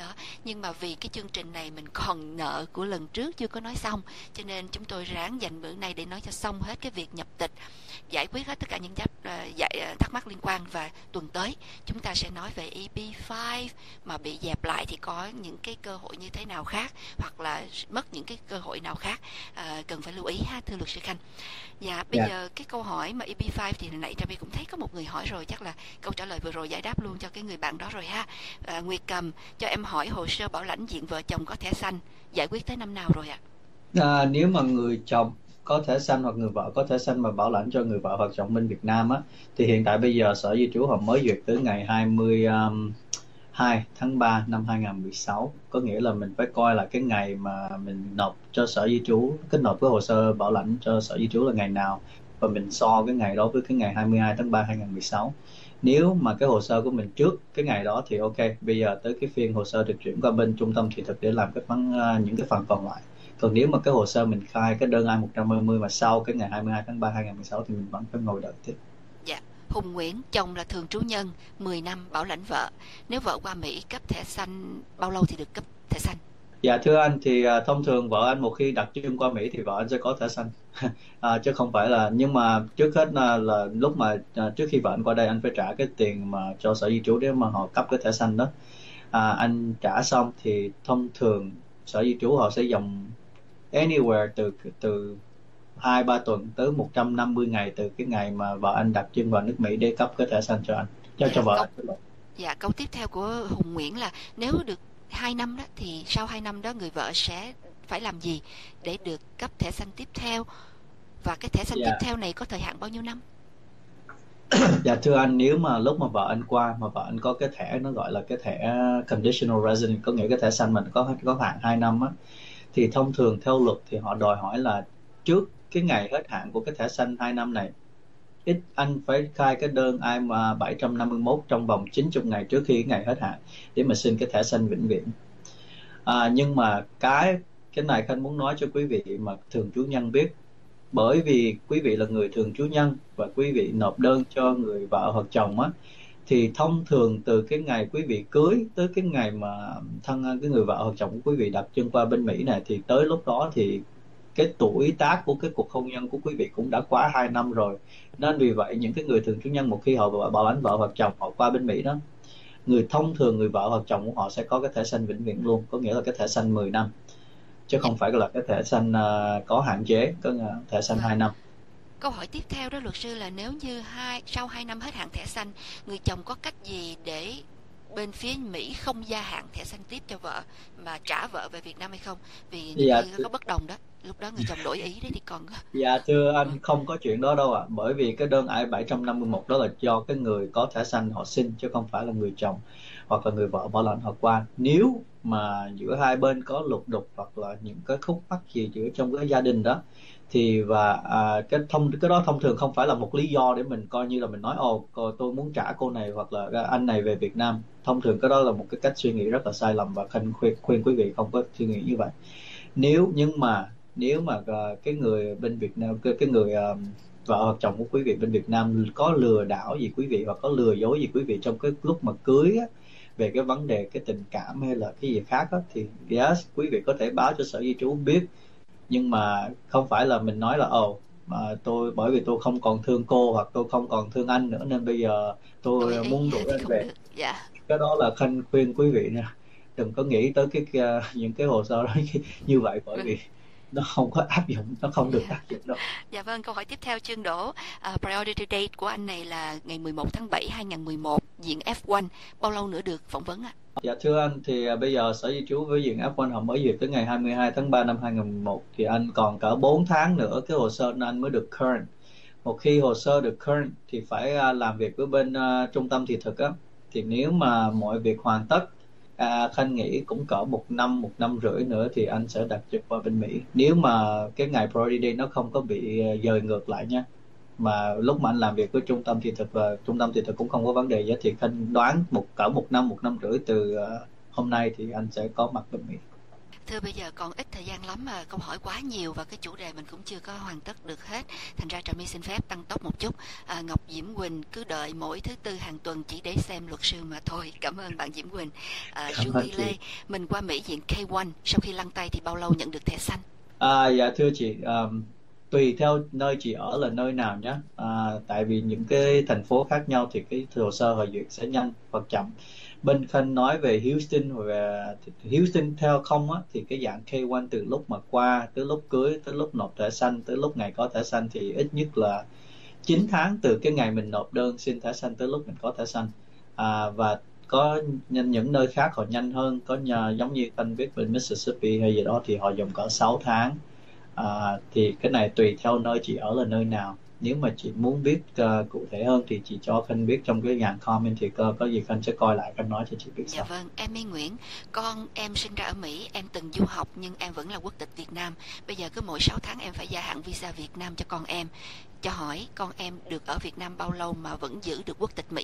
đó. Nhưng mà vì cái chương trình này mình còn nợ của lần trước chưa có nói xong, cho nên chúng tôi ráng dành bữa nay để nói cho xong hết cái việc nhập tịch, giải quyết hết tất cả những giáp, uh, giải, uh, thắc mắc liên quan. Và tuần tới chúng ta sẽ nói về E B năm mà bị dẹp lại thì có những cái cơ hội như thế nào khác, hoặc là mất những cái cơ hội nào khác uh, cần phải lưu ý ha, thưa luật sư Khanh. Dạ, bây Dạ. giờ cái câu hỏi mà E B năm thì hồi nãy Trà My cũng thấy có một người hỏi rồi, chắc là câu trả lời vừa rồi giải đáp luôn cho cái người bạn đó rồi ha. À, Nguyệt Cầm, cho em hỏi hồ sơ bảo lãnh diện vợ chồng có thẻ xanh giải quyết tới năm nào rồi ạ? À, nếu mà người chồng có thẻ xanh hoặc người vợ có thẻ xanh mà bảo lãnh cho người vợ hoặc chồng bên Việt Nam á, thì hiện tại bây giờ Sở Di trú họ mới duyệt tới ngày hai mươi hai tháng ba năm hai không một sáu. Có nghĩa là mình phải coi là cái ngày mà mình nộp cho Sở Di trú, kết nộp cái hồ sơ bảo lãnh cho Sở Di trú là ngày nào, và mình so cái ngày đó với cái ngày hai mươi hai tháng ba hai không một sáu. Nếu mà cái hồ sơ của mình trước cái ngày đó thì ok, bây giờ tới cái phiên hồ sơ được chuyển qua bên trung tâm thị thực để làm cái phần, những cái phần còn lại. Còn nếu mà cái hồ sơ mình khai cái đơn I một ba mươi mà sau cái ngày hai mươi hai tháng ba hai không một sáu thì mình vẫn phải ngồi đợi tiếp. Dạ. Hùng Nguyễn, chồng là thường trú nhân, mười năm bảo lãnh vợ. Nếu vợ qua Mỹ cấp thẻ xanh, bao lâu thì được cấp thẻ xanh? Dạ thưa anh, thì uh, thông thường vợ anh một khi đặt chân qua Mỹ thì vợ anh sẽ có thẻ xanh. à, chứ không phải là, nhưng mà trước hết là, là lúc mà uh, trước khi vợ anh qua đây anh phải trả cái tiền mà cho Sở Di trú để mà họ cấp cái thẻ xanh đó. À, anh trả xong thì thông thường Sở Di trú họ sẽ dòng anywhere từ từ hai ba tuần tới một trăm năm mươi ngày từ cái ngày mà vợ anh đặt chân vào nước Mỹ để cấp cái thẻ xanh cho anh, cho Dạ, cho vợ câu, anh. Dạ, câu tiếp theo của Hùng Nguyễn là nếu được hai năm đó thì sau hai năm đó người vợ sẽ phải làm gì để được cấp thẻ xanh tiếp theo, và cái thẻ xanh Dạ. tiếp theo này có thời hạn bao nhiêu năm? Dạ thưa anh, nếu mà lúc mà vợ anh qua mà vợ anh có cái thẻ nó gọi là cái thẻ conditional resident, có nghĩa cái thẻ xanh mình có có hạn hai năm á, thì thông thường theo luật thì họ đòi hỏi là trước cái ngày hết hạn của cái thẻ xanh hai năm này, ít anh phải khai cái đơn I bảy năm mốt trong vòng chín mươi ngày trước khi cái ngày hết hạn để mà xin cái thẻ xanh vĩnh viễn. À, nhưng mà cái cái này Khanh muốn nói cho quý vị mà thường trú nhân biết, bởi vì quý vị là người thường trú nhân và quý vị nộp đơn cho người vợ hoặc chồng á, thì thông thường từ cái ngày quý vị cưới tới cái ngày mà thân cái người vợ hoặc chồng của quý vị đặt chân qua bên Mỹ này, thì tới lúc đó thì cái tuổi tác của cái cuộc hôn nhân của quý vị cũng đã quá hai năm rồi. Nên vì vậy những cái người thường trú nhân một khi họ bảo lãnh vợ hoặc chồng họ qua bên Mỹ đó, người thông thường người vợ hoặc chồng của họ sẽ có cái thẻ xanh vĩnh viễn luôn, có nghĩa là cái thẻ xanh mười năm, chứ không phải là cái thẻ xanh uh, có hạn chế, có thẻ xanh hai năm. Câu hỏi tiếp theo đó luật sư là nếu như hai sau hai năm hết hạn thẻ xanh, người chồng có cách gì để bên phía Mỹ không gia hạn thẻ xanh tiếp cho vợ mà trả vợ về Việt Nam hay không? Vì những Dạ, khi có bất đồng đó, lúc đó người chồng đổi ý đấy thì còn. Dạ thưa anh, không có chuyện đó đâu ạ. À. Bởi vì cái đơn I bảy năm mốt đó là do cái người có thẻ xanh họ xin, chứ không phải là người chồng hoặc là người vợ bảo lãnh họ qua. Nếu mà giữa hai bên có lục đục hoặc là những cái khúc mắc gì giữa trong cái gia đình đó, thì và à, cái thông cái đó thông thường không phải là một lý do để mình coi như là mình nói ồ tôi muốn trả cô này hoặc là anh này về Việt Nam. Thông thường cái đó là một cái cách suy nghĩ rất là sai lầm, và khuyên khuyên, khuyên quý vị không có suy nghĩ như vậy. Nếu nhưng mà nếu mà uh, cái người bên Việt Nam, cái, cái người uh, vợ hoặc chồng của quý vị bên Việt Nam có lừa đảo gì quý vị hoặc có lừa dối gì quý vị trong cái lúc mà cưới á, về cái vấn đề cái tình cảm hay là cái gì khác á, thì yes, quý vị có thể báo cho Sở Di trú biết. Nhưng mà không phải là mình nói là ồ mà tôi bởi vì tôi không còn thương cô hoặc tôi không còn thương anh nữa nên bây giờ tôi Đổi ý muốn đuổi thì anh không về. được. Dạ. Cái đó là Khanh khuyên quý vị nè, đừng có nghĩ tới cái uh, những cái hồ sơ đó như vậy, bởi vì nó không có áp dụng, nó không được áp dụng đâu. Dạ vâng, câu hỏi tiếp theo Trương Đỗ. uh, Priority date của anh này là ngày mười một tháng bảy hai không một một, diện F một, bao lâu nữa được phỏng vấn ạ? À? Dạ thưa anh, thì uh, bây giờ Sở Di trú với diện F một họ mới duyệt tới ngày hai mươi hai tháng ba năm hai không một một, thì anh còn cỡ bốn tháng nữa cái hồ sơ anh mới được current. Một khi hồ sơ được current thì phải uh, làm việc với bên uh, trung tâm thị thực á, thì nếu mà mọi việc hoàn tất, À, Khanh nghĩ cũng cỡ một năm, một năm rưỡi nữa thì anh sẽ đặt chân qua bên Mỹ. Nếu mà cái ngày priority day nó không có bị dời ngược lại nha. Mà lúc mà anh làm việc với trung tâm thị thực và trung tâm thị thực cũng không có vấn đề gì, thì Khanh đoán một cỡ một năm, một năm rưỡi từ uh, hôm nay thì anh sẽ có mặt bên Mỹ. Thưa, bây giờ còn ít thời gian lắm mà câu hỏi quá nhiều và cái chủ đề mình cũng chưa có hoàn tất được hết. Thành ra Trà My xin phép tăng tốc một chút. À, Ngọc Diễm Quỳnh cứ đợi mỗi thứ tư hàng tuần chỉ để xem luật sư mà thôi. Cảm ơn bạn Diễm Quỳnh. À, Julie Lê, mình qua Mỹ diện K một, sau khi lăn tay thì bao lâu nhận được thẻ xanh? À, dạ thưa chị, um, tùy theo nơi chị ở là nơi nào nhé. À, tại vì những cái thành phố khác nhau thì cái hồ sơ核duyệt sẽ nhanh hoặc chậm. Bên Khanh nói về Houston về Houston theo không á, thì cái dạng K một từ lúc mà qua tới lúc cưới tới lúc nộp thẻ xanh tới lúc ngày có thẻ xanh thì ít nhất là chín tháng từ cái ngày mình nộp đơn xin thẻ xanh tới lúc mình có thẻ xanh. À, và có những nơi khác họ nhanh hơn, có nhà giống như Khanh biết bên Mississippi hay gì đó thì họ dùng cỡ sáu tháng. À, thì cái này tùy theo nơi chị ở là nơi nào. Nếu mà chị muốn biết uh, cụ thể hơn thì chị cho Khanh biết trong cái dàn comment thì có, có gì Khanh sẽ coi lại Khanh nói cho chị biết sau. Dạ vâng, em My Nguyễn, con em sinh ra ở Mỹ, em từng du học nhưng em vẫn là quốc tịch Việt Nam. Bây giờ cứ mỗi sáu tháng em phải gia hạn visa Việt Nam cho con em. Cho hỏi con em được ở Việt Nam bao lâu mà vẫn giữ được quốc tịch Mỹ?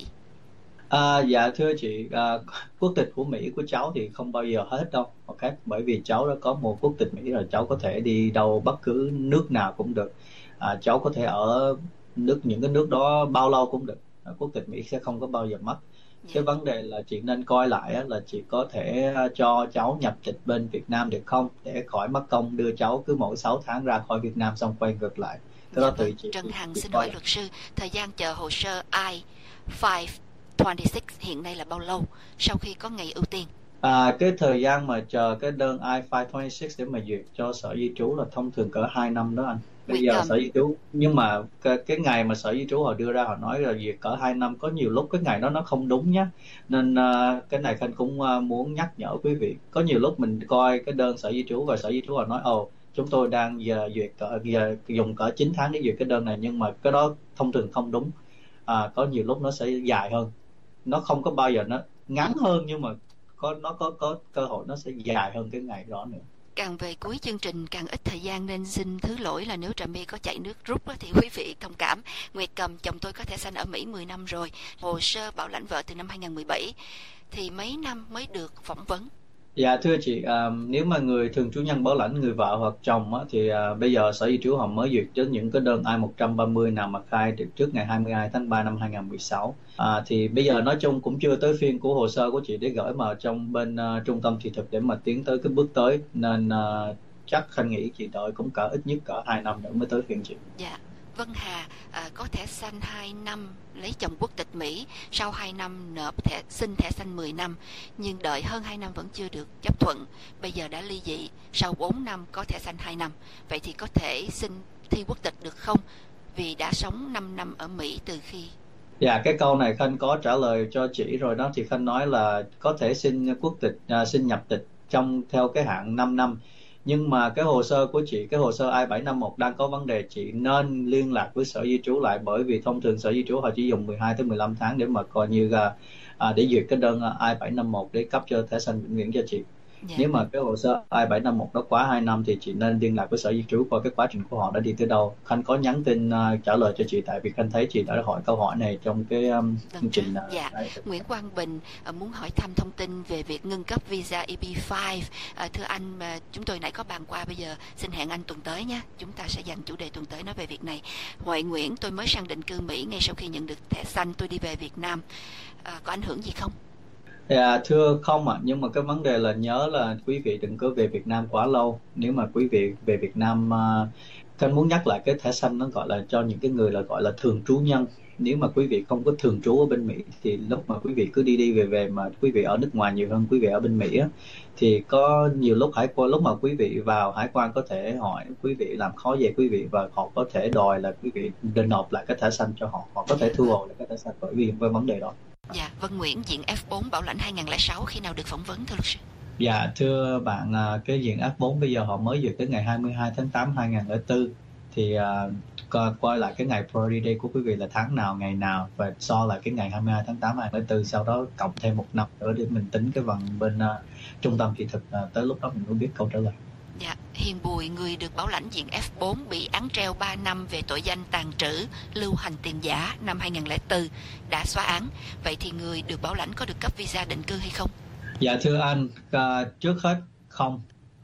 À, dạ thưa chị, à, quốc tịch của Mỹ của cháu thì không bao giờ hết đâu, ok? Bởi vì cháu đã có một quốc tịch Mỹ rồi, cháu có thể đi đâu bất cứ nước nào cũng được. À, cháu có thể ở nước những cái nước đó bao lâu cũng được. À, quốc tịch Mỹ sẽ không có bao giờ mất. Dạ. Cái vấn đề là chị nên coi lại á, là chị có thể cho cháu nhập tịch bên Việt Nam được không, để khỏi mất công đưa cháu cứ mỗi sáu tháng ra khỏi Việt Nam xong quay ngược lại. Cái Dạ đó tùy vâng. chị. Trần chị- Hằng chị xin coi hỏi lại. luật sư, thời gian chờ hồ sơ I năm hai sáu hiện nay là bao lâu sau khi có ngày ưu tiên? À, cái thời gian mà chờ cái đơn I năm hai sáu để mà duyệt cho sở di trú là thông thường cỡ hai năm đó anh. Bây giờ Welcome. sở di trú, nhưng mà cái, cái ngày mà sở di trú họ đưa ra họ nói là duyệt cỡ hai năm, có nhiều lúc cái ngày đó nó không đúng nhá. Nên à, cái này Khanh cũng à, muốn nhắc nhở quý vị. Có nhiều lúc mình coi cái đơn sở di trú và sở di trú họ nói ồ chúng tôi đang giờ duyệt cỡ giờ dùng cỡ chín tháng để duyệt cái đơn này, nhưng mà cái đó thông thường không đúng. À, có nhiều lúc nó sẽ dài hơn, nó không có bao giờ nó ngắn hơn, nhưng mà có nó có có cơ hội nó sẽ dài hơn cái ngày đó nữa. Càng về cuối chương trình càng ít thời gian nên xin thứ lỗi là nếu Trà My có chạy nước rút á, thì quý vị thông cảm. Nguyệt Cầm, chồng tôi có thẻ xanh ở Mỹ mười năm rồi, hồ sơ bảo lãnh vợ từ năm hai không một bảy, thì mấy năm mới được phỏng vấn? Dạ thưa chị, à, nếu mà người thường trú nhân bảo lãnh người vợ hoặc chồng á, thì à, bây giờ sở di trú họ mới duyệt cho những cái đơn I một ba không nào mà khai được trước ngày hai mươi hai tháng ba năm hai không một sáu. À, thì bây giờ nói chung cũng chưa tới phiên của hồ sơ của chị để gửi mà trong bên uh, trung tâm thị thực để mà tiến tới cái bước tới, nên uh, chắc Khanh nghĩ chị đợi cũng cỡ ít nhất cỡ hai năm nữa mới tới phiên chị. Dạ. Vân Hà, à, có thẻ xanh hai năm, lấy chồng quốc tịch Mỹ, sau hai năm nộp thẻ xin thẻ xanh mười năm, nhưng đợi hơn hai năm vẫn chưa được chấp thuận. Bây giờ đã ly dị, sau bốn năm có thẻ xanh hai năm. Vậy thì có thể xin thi quốc tịch được không? Vì đã sống năm năm ở Mỹ từ khi... Dạ, cái câu này Khanh có trả lời cho chị rồi đó. Thì Khanh nói là có thể xin quốc tịch, à, xin nhập tịch trong theo cái hạn năm năm. Nhưng mà cái hồ sơ của chị, cái hồ sơ I bảy năm một đang có vấn đề, chị nên liên lạc với sở di trú lại, bởi vì thông thường sở di trú họ chỉ dùng mười hai tới mười lăm tháng để mà coi như là à, để duyệt cái đơn I bảy năm một để cấp cho thẻ xanh vĩnh viễn cho chị. Dạ. Nếu mà cái hồ sơ I bảy năm một đó quá hai năm thì chị nên liên lạc với sở di trú coi cái quá trình của họ đã đi tới đâu. Khanh có nhắn tin uh, trả lời cho chị, tại vì Khanh thấy chị đã hỏi câu hỏi này trong cái um, chương trình. Uh, Dạ. đấy. Nguyễn Quang Bình à, muốn hỏi thăm thông tin về việc ngưng cấp visa E B năm. À, thưa anh, mà chúng tôi nãy có bàn qua, bây giờ xin hẹn anh tuần tới nhé. Chúng ta sẽ dành chủ đề tuần tới nói về việc này. Huệ Nguyễn, tôi mới sang định cư Mỹ, ngay sau khi nhận được thẻ xanh tôi đi về Việt Nam. À, có ảnh hưởng gì không? Dạ, thưa không ạ, à, nhưng mà cái vấn đề là nhớ là quý vị đừng có về Việt Nam quá lâu. Nếu mà quý vị về Việt Nam, uh, Khanh muốn nhắc lại cái thẻ xanh nó gọi là cho những cái người là gọi là thường trú nhân. Nếu mà quý vị không có thường trú ở bên Mỹ thì lúc mà quý vị cứ đi đi về về mà quý vị ở nước ngoài nhiều hơn quý vị ở bên Mỹ á, thì có nhiều lúc hải quan, lúc mà quý vị vào hải quan có thể hỏi quý vị, làm khó về quý vị, và họ có thể đòi là quý vị nên nộp lại cái thẻ xanh cho họ, họ có thể thu hồi lại cái thẻ xanh bởi vì cái vấn đề đó. Dạ, Vân Nguyễn, diện F bốn bảo lãnh hai không không sáu khi nào được phỏng vấn thưa luật sư? Dạ thưa bạn, cái diện F bốn bây giờ họ mới duyệt tới ngày hai mươi hai tháng tám năm hai không không bốn, thì uh, coi, coi lại cái ngày priority day của quý vị là tháng nào, ngày nào, và so lại cái ngày hai mươi hai tháng tám năm hai không không bốn, sau đó cộng thêm một năm nữa để mình tính cái phần bên uh, trung tâm thị thực, uh, tới lúc đó mình mới biết câu trả lời. Dạ, Hiền Bùi, người được bảo lãnh diện F bốn bị án treo ba năm về tội danh tàng trữ, lưu hành tiền giả năm hai không không bốn, đã xóa án. Vậy thì người được bảo lãnh có được cấp visa định cư hay không? Dạ thưa anh, uh, trước hết không.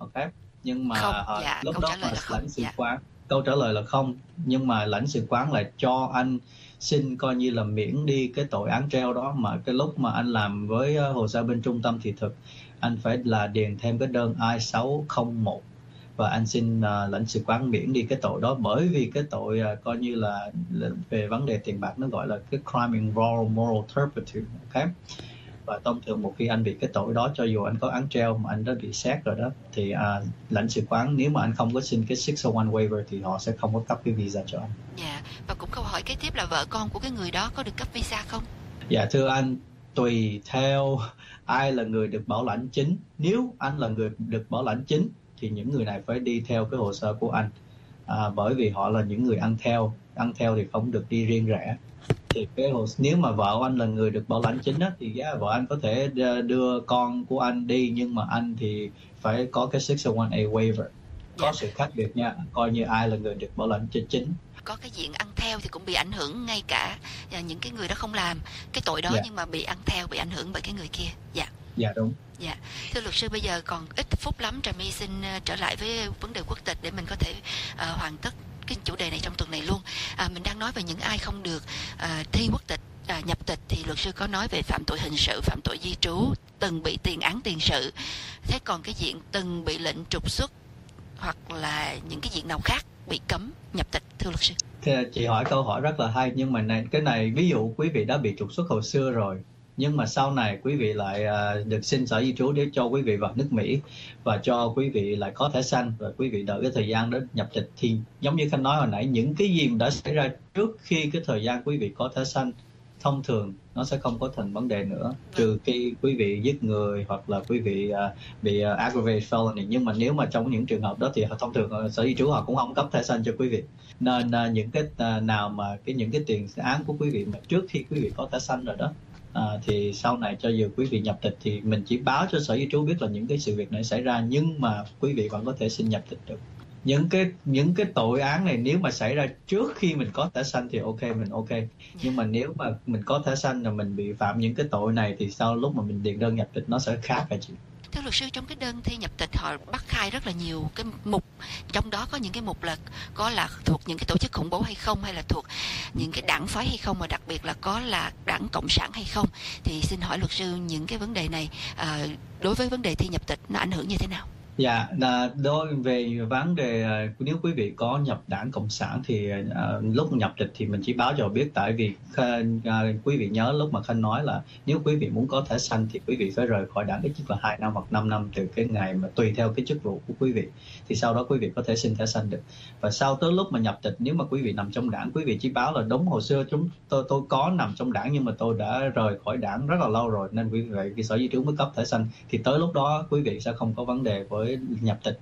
ok. Nhưng mà Không, họ, dạ, lúc câu đó trả lời mà là không, lãnh sự dạ. quán, câu trả lời là không, nhưng mà lãnh sự quán lại cho anh xin coi như là miễn đi cái tội án treo đó. Mà cái lúc mà anh làm với uh, hồ sơ bên trung tâm thị thực, anh phải là điền thêm cái đơn I sáu không một và anh xin uh, lãnh sự quán miễn đi cái tội đó, bởi vì cái tội uh, coi như là, là về vấn đề tiền bạc nó gọi là cái crime involving moral turpitude, ok. Và thông thường một khi anh bị cái tội đó, cho dù anh có án treo mà anh đã bị xét rồi đó, thì à, lãnh sự quán nếu mà anh không có xin cái sáu không một waiver thì họ sẽ không có cấp cái visa cho anh. Dạ, và cũng câu hỏi kế tiếp là vợ con của cái người đó có được cấp visa không? Dạ thưa anh, tùy theo ai là người được bảo lãnh chính. Nếu anh là người được bảo lãnh chính thì những người này phải đi theo cái hồ sơ của anh, à, bởi vì họ là những người ăn theo. Ăn theo thì không được đi riêng rẽ. Thì cái hồ, nếu mà vợ anh là người được bảo lãnh chính á, thì yeah, vợ anh có thể đưa con của anh đi, nhưng mà anh thì phải có cái sáu không một A waiver. Có Dạ. sự khác biệt nha, coi như ai là người được bảo lãnh chính chính. Có cái diện ăn theo thì cũng bị ảnh hưởng, ngay cả à, những cái người đó không làm cái tội đó Dạ. nhưng mà bị ăn theo, bị ảnh hưởng bởi cái người kia. Dạ. Dạ đúng. Dạ, thưa luật sư, bây giờ còn ít phút lắm, Trà My xin uh, trở lại với vấn đề quốc tịch để mình có thể uh, hoàn tất cái chủ đề này trong tuần này luôn. À, mình đang nói về những ai không được uh, thi quốc tịch, uh, nhập tịch, thì luật sư có nói về phạm tội hình sự, phạm tội di trú, từng bị tiền án tiền sự. Thế còn cái diện từng bị lệnh trục xuất hoặc là những cái diện nào khác bị cấm nhập tịch, thưa luật sư? Thì chị hỏi câu hỏi rất là hay, nhưng mà này, cái này ví dụ quý vị đã bị trục xuất hồi xưa rồi, nhưng mà sau này quý vị lại uh, được xin sở di trú để cho quý vị vào nước Mỹ và cho quý vị lại có thẻ xanh, và quý vị đợi cái thời gian đó nhập tịch, thì giống như Khanh nói hồi nãy, những cái gì đã xảy ra trước khi cái thời gian quý vị có thẻ xanh thông thường nó sẽ không có thành vấn đề nữa, trừ khi quý vị giết người hoặc là quý vị uh, bị uh, aggravated felony. Nhưng mà nếu mà trong những trường hợp đó thì thông thường uh, sở di trú họ cũng không cấp thẻ xanh cho quý vị. Nên uh, những cái uh, nào mà cái những cái tiền án của quý vị mà trước khi quý vị có thẻ xanh rồi đó, À, thì sau này cho dù quý vị nhập tịch thì mình chỉ báo cho sở di trú biết là những cái sự việc này xảy ra, nhưng mà quý vị vẫn có thể xin nhập tịch được. Những cái những cái tội án này nếu mà xảy ra trước khi mình có thẻ xanh thì ok, mình ok. Nhưng mà nếu mà mình có thẻ xanh là mình bị phạm những cái tội này thì sau lúc mà mình điền đơn nhập tịch nó sẽ khác hả chị? Thưa luật sư, trong cái đơn thi nhập tịch họ bắt khai rất là nhiều cái mục, trong đó có những cái mục là có là thuộc những cái tổ chức khủng bố hay không, hay là thuộc những cái đảng phái hay không, mà đặc biệt là có là đảng Cộng sản hay không. Thì xin hỏi luật sư, những cái vấn đề này à, đối với vấn đề thi nhập tịch nó ảnh hưởng như thế nào? Dạ, là đối về vấn đề nếu quý vị có nhập đảng Cộng sản thì uh, lúc nhập tịch thì mình chỉ báo cho biết, tại vì uh, quý vị nhớ lúc mà Khanh nói là nếu quý vị muốn có thẻ xanh thì quý vị phải rời khỏi đảng ít nhất là hai năm hoặc năm năm từ cái ngày mà tùy theo cái chức vụ của quý vị, thì sau đó quý vị có thể xin thẻ xanh được. Và sau tới lúc mà nhập tịch, nếu mà quý vị nằm trong đảng, quý vị chỉ báo là đúng hồi xưa chúng tôi tôi có nằm trong đảng nhưng mà tôi đã rời khỏi đảng rất là lâu rồi nên quý vị cái sở di trú mới cấp thẻ xanh, thì tới lúc đó quý vị sẽ không có vấn đề với nhập tịch.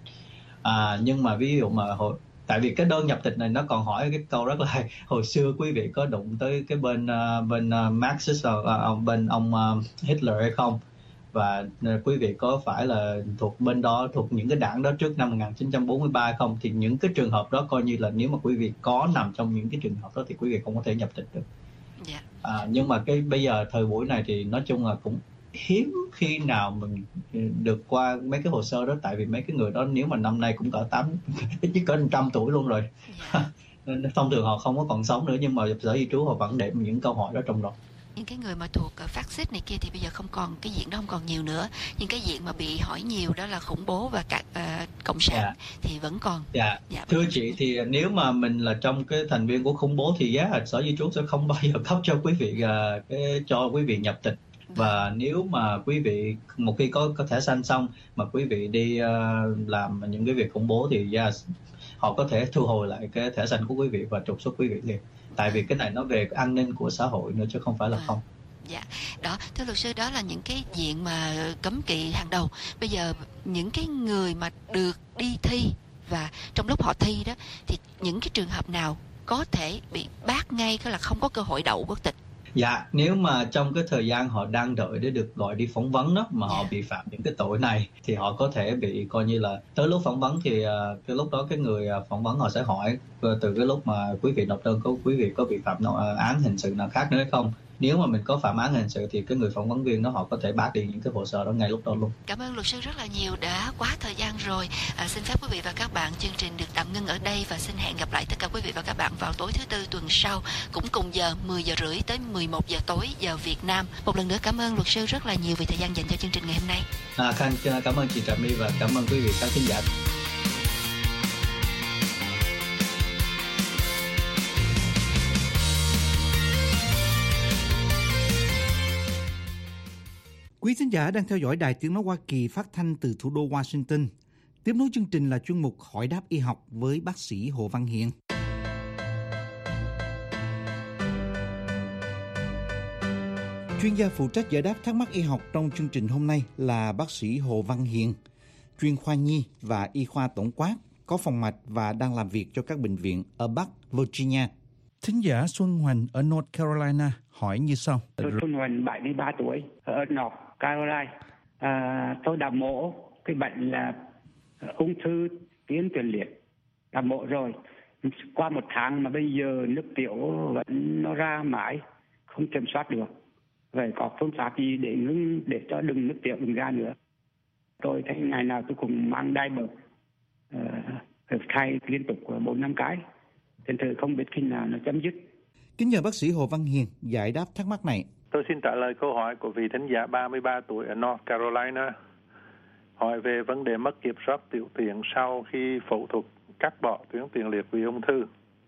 À, nhưng mà ví dụ mà hồi, tại vì cái đơn nhập tịch này nó còn hỏi cái câu rất là hay, hồi xưa quý vị có đụng tới cái bên uh, bên uh, Marxist uh, bên ông uh, Hitler hay không, và uh, quý vị có phải là thuộc bên đó, thuộc những cái đảng đó trước năm một nghìn chín trăm bốn mươi ba hay không, thì những cái trường hợp đó coi như là nếu mà quý vị có nằm trong những cái trường hợp đó thì quý vị không có thể nhập tịch được. Yeah. À, nhưng mà cái bây giờ thời buổi này thì nói chung là cũng hiếm khi nào mình được qua mấy cái hồ sơ đó, tại vì mấy cái người đó nếu mà năm nay cũng cỡ tám chứ cỡ trăm tuổi luôn rồi. Yeah. Nên thông thường họ không có còn sống nữa, nhưng mà sở di trú họ vẫn để những câu hỏi đó trong đó. Những cái người mà thuộc uh, phát xít này kia thì bây giờ không còn, cái diện đó không còn nhiều nữa, nhưng cái diện mà bị hỏi nhiều đó là khủng bố và cả uh, cộng sản. Yeah. Thì vẫn còn. Dạ. Dạ. Thưa chị, thì nếu mà mình là trong cái thành viên của khủng bố thì giá yeah, sở di trú sẽ không bao giờ cấp cho quý vị uh, cái cho quý vị nhập tịch. Và nếu mà quý vị một khi có, có thẻ xanh xong mà quý vị đi uh, làm những cái việc khủng bố thì yeah, họ có thể thu hồi lại cái thẻ xanh của quý vị và trục xuất quý vị liền. Tại vì cái này nó về an ninh của xã hội nữa chứ không phải là không. Dạ, đó, thưa luật sư, đó là những cái diện mà cấm kỵ hàng đầu. Bây giờ những cái người mà được đi thi và trong lúc họ thi đó thì những cái trường hợp nào có thể bị bác ngay, tức là không có cơ hội đậu quốc tịch? Dạ, nếu mà trong cái thời gian họ đang đợi để được gọi đi phỏng vấn đó mà yeah. họ bị phạm những cái tội này thì họ có thể bị coi như là tới lúc phỏng vấn thì uh, cái lúc đó cái người uh, phỏng vấn họ sẽ hỏi uh, từ cái lúc mà quý vị nộp đơn có quý vị có bị phạm uh, án hình sự nào khác nữa hay không. nếu mà mình có phạm án hình sự thì cái người phỏng vấn viên đó họ có thể bác đi những cái hồ sơ đó ngay lúc đó luôn. Cảm ơn luật sư rất là nhiều, đã quá thời gian rồi. À, xin phép quý vị và các bạn, chương trình được tạm ngưng ở đây và xin hẹn gặp lại tất cả quý vị và các bạn vào tối thứ tư tuần sau, cũng cùng giờ mười giờ rưỡi tới mười một giờ tối giờ Việt Nam. Một lần nữa cảm ơn luật sư rất là nhiều vì thời gian dành cho chương trình ngày hôm nay. À, Khanh cảm ơn chị Trà My và cảm ơn quý vị các khán giả. Quý thính giả đang theo dõi Đài Tiếng Nói Hoa Kỳ phát thanh từ thủ đô Washington. Tiếp nối chương trình là chuyên mục Hỏi đáp y học với bác sĩ Hồ Văn Hiền. Chuyên gia phụ trách giải đáp thắc mắc y học trong chương trình hôm nay là bác sĩ Hồ Văn Hiền, chuyên khoa nhi và y khoa tổng quát, có phòng mạch và đang làm việc cho các bệnh viện ở Bắc Virginia. Thính giả Xuân Hoành ở North Carolina hỏi như sau. Tôi Xuân Hoành, bảy mươi ba tuổi, ở North Carolina. À, tôi đã mổ cái bệnh là ung thư tuyến tiền liệt, đã mổ rồi. Qua một tháng mà bây giờ nước tiểu vẫn nó ra mãi, không kiểm soát được. Vậy có phương pháp gì để ngưng, để cho đừng nước tiểu đừng ra nữa? Tôi thấy ngày nào tôi cũng mang đai bờ, uh, thay liên tục bốn năm cái. Thành thử không biết khi nào nó chấm dứt. Kính nhờ bác sĩ Hồ Văn Hiền giải đáp thắc mắc này. Tôi xin trả lời câu hỏi của vị thính giả ba mươi ba tuổi ở North Carolina, hỏi về vấn đề mất kiểm soát tiểu tiện sau khi phẫu thuật cắt bỏ tuyến tiền liệt vì ung thư.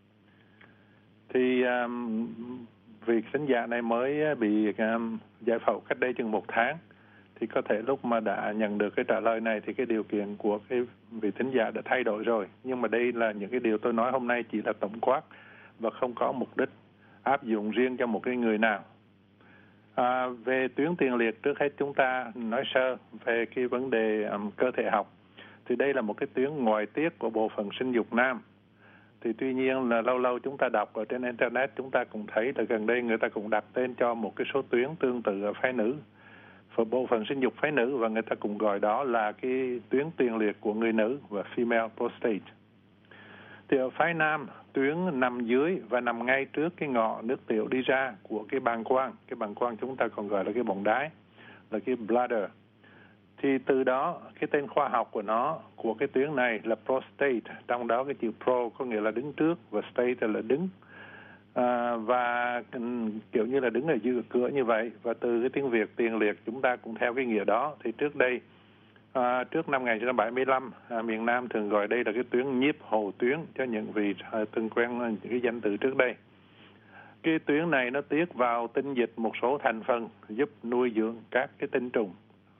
Thì um, vị thính giả này mới bị um, giải phẫu cách đây chừng một tháng. Thì có thể lúc mà đã nhận được cái trả lời này thì cái điều kiện của cái vị thính giả đã thay đổi rồi. Nhưng mà đây là những cái điều tôi nói hôm nay chỉ là tổng quát và không có mục đích áp dụng riêng cho một cái người nào. À, về tuyến tiền liệt, trước hết chúng ta nói sơ về cái vấn đề um, cơ thể học. Thì đây là một cái tuyến ngoại tiết của bộ phận sinh dục nam. Thì tuy nhiên là lâu lâu chúng ta đọc ở trên Internet, chúng ta cũng thấy là gần đây người ta cũng đặt tên cho một cái số tuyến tương tự ở phái nữ, bộ phận sinh dục phái nữ, và người ta cũng gọi đó là cái tuyến tiền liệt của người nữ và female prostate. Thì ở phái nam, tuyến nằm dưới và nằm ngay trước cái ngõ nước tiểu đi ra của cái bàng quang. Cái bàng quang chúng ta còn gọi là cái bọng đái, là cái bladder. Thì từ đó, cái tên khoa học của nó, của cái tuyến này là prostate. Trong đó cái chữ pro có nghĩa là đứng trước và state là đứng. À, và kiểu như là đứng ở giữa cửa như vậy. Và từ cái tiếng Việt tiền liệt chúng ta cũng theo cái nghĩa đó. Thì trước đây, à, trước năm một nghìn chín trăm bảy mươi lăm, à, miền Nam thường gọi đây là cái tuyến nhiếp hồ tuyến, cho những vị à, từng quen những cái danh từ trước đây. Cái tuyến này nó tiết vào tinh dịch một số thành phần giúp nuôi dưỡng các cái tinh trùng.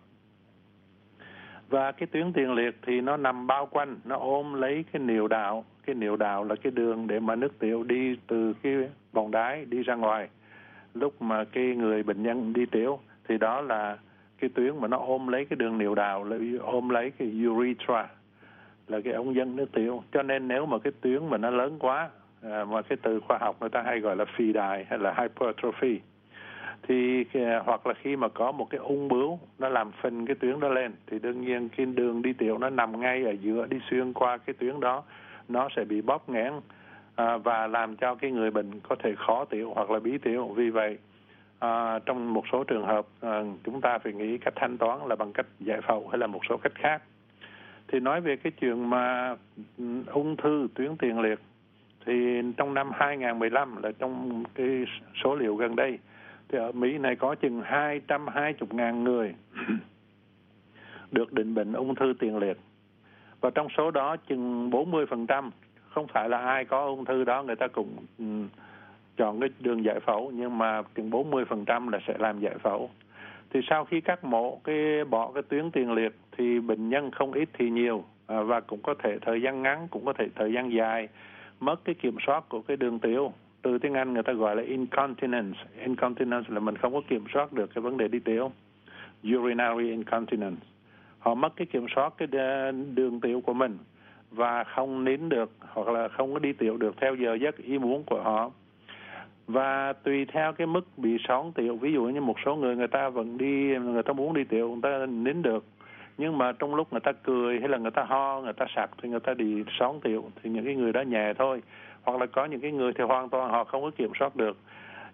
Và cái tuyến tiền liệt thì nó nằm bao quanh, nó ôm lấy cái niệu đạo. Cái niệu đạo là cái đường để mà nước tiểu đi từ cái bọng đái đi ra ngoài. Lúc mà cái người bệnh nhân đi tiểu thì đó là cái tuyến mà nó ôm lấy cái đường niệu đạo, là ôm lấy cái urethra, là cái ống dẫn nước tiểu. Cho nên nếu mà cái tuyến mà nó lớn quá, à, mà cái từ khoa học người ta hay gọi là phì đài hay là hypertrophy, thì hoặc là khi mà có một cái ung bướu nó làm phình cái tuyến đó lên, thì đương nhiên cái đường đi tiểu nó nằm ngay ở giữa, đi xuyên qua cái tuyến đó, nó sẽ bị bóp nghẽn à, và làm cho cái người bệnh có thể khó tiểu hoặc là bí tiểu. Vì vậy à, trong một số trường hợp à, chúng ta phải nghĩ cách thanh toán là bằng cách giải phẫu hay là một số cách khác. Thì nói về cái chuyện mà ung thư tuyến tiền liệt, thì trong năm hai nghìn không trăm mười lăm là trong cái số liệu gần đây, thì ở Mỹ này có chừng hai trăm hai mươi ngàn người được định bệnh ung thư tiền liệt. Và trong số đó chừng bốn mươi phần trăm, không phải là ai có ung thư đó người ta cũng um, chọn cái đường giải phẫu, nhưng mà chừng bốn mươi phần trăm là sẽ làm giải phẫu. Thì sau khi cắt mổ cái bỏ cái tuyến tiền liệt thì bệnh nhân không ít thì nhiều, à, và cũng có thể thời gian ngắn, cũng có thể thời gian dài mất cái kiểm soát của cái đường tiểu. Từ tiếng Anh người ta gọi là incontinence. Incontinence là mình không có kiểm soát được cái vấn đề đi tiểu. Urinary incontinence. Họ mất cái kiểm soát cái đường tiểu của mình và không nín được hoặc là không có đi tiểu được theo giờ giấc ý muốn của họ. Và tùy theo cái mức bị són tiểu, ví dụ như một số người người ta vẫn đi, người ta muốn đi tiểu, người ta nín được. Nhưng mà trong lúc người ta cười hay là người ta ho, người ta sặc thì người ta đi són tiểu, thì những cái người đó nhẹ thôi. Hoặc là có những cái người thì hoàn toàn họ không có kiểm soát được.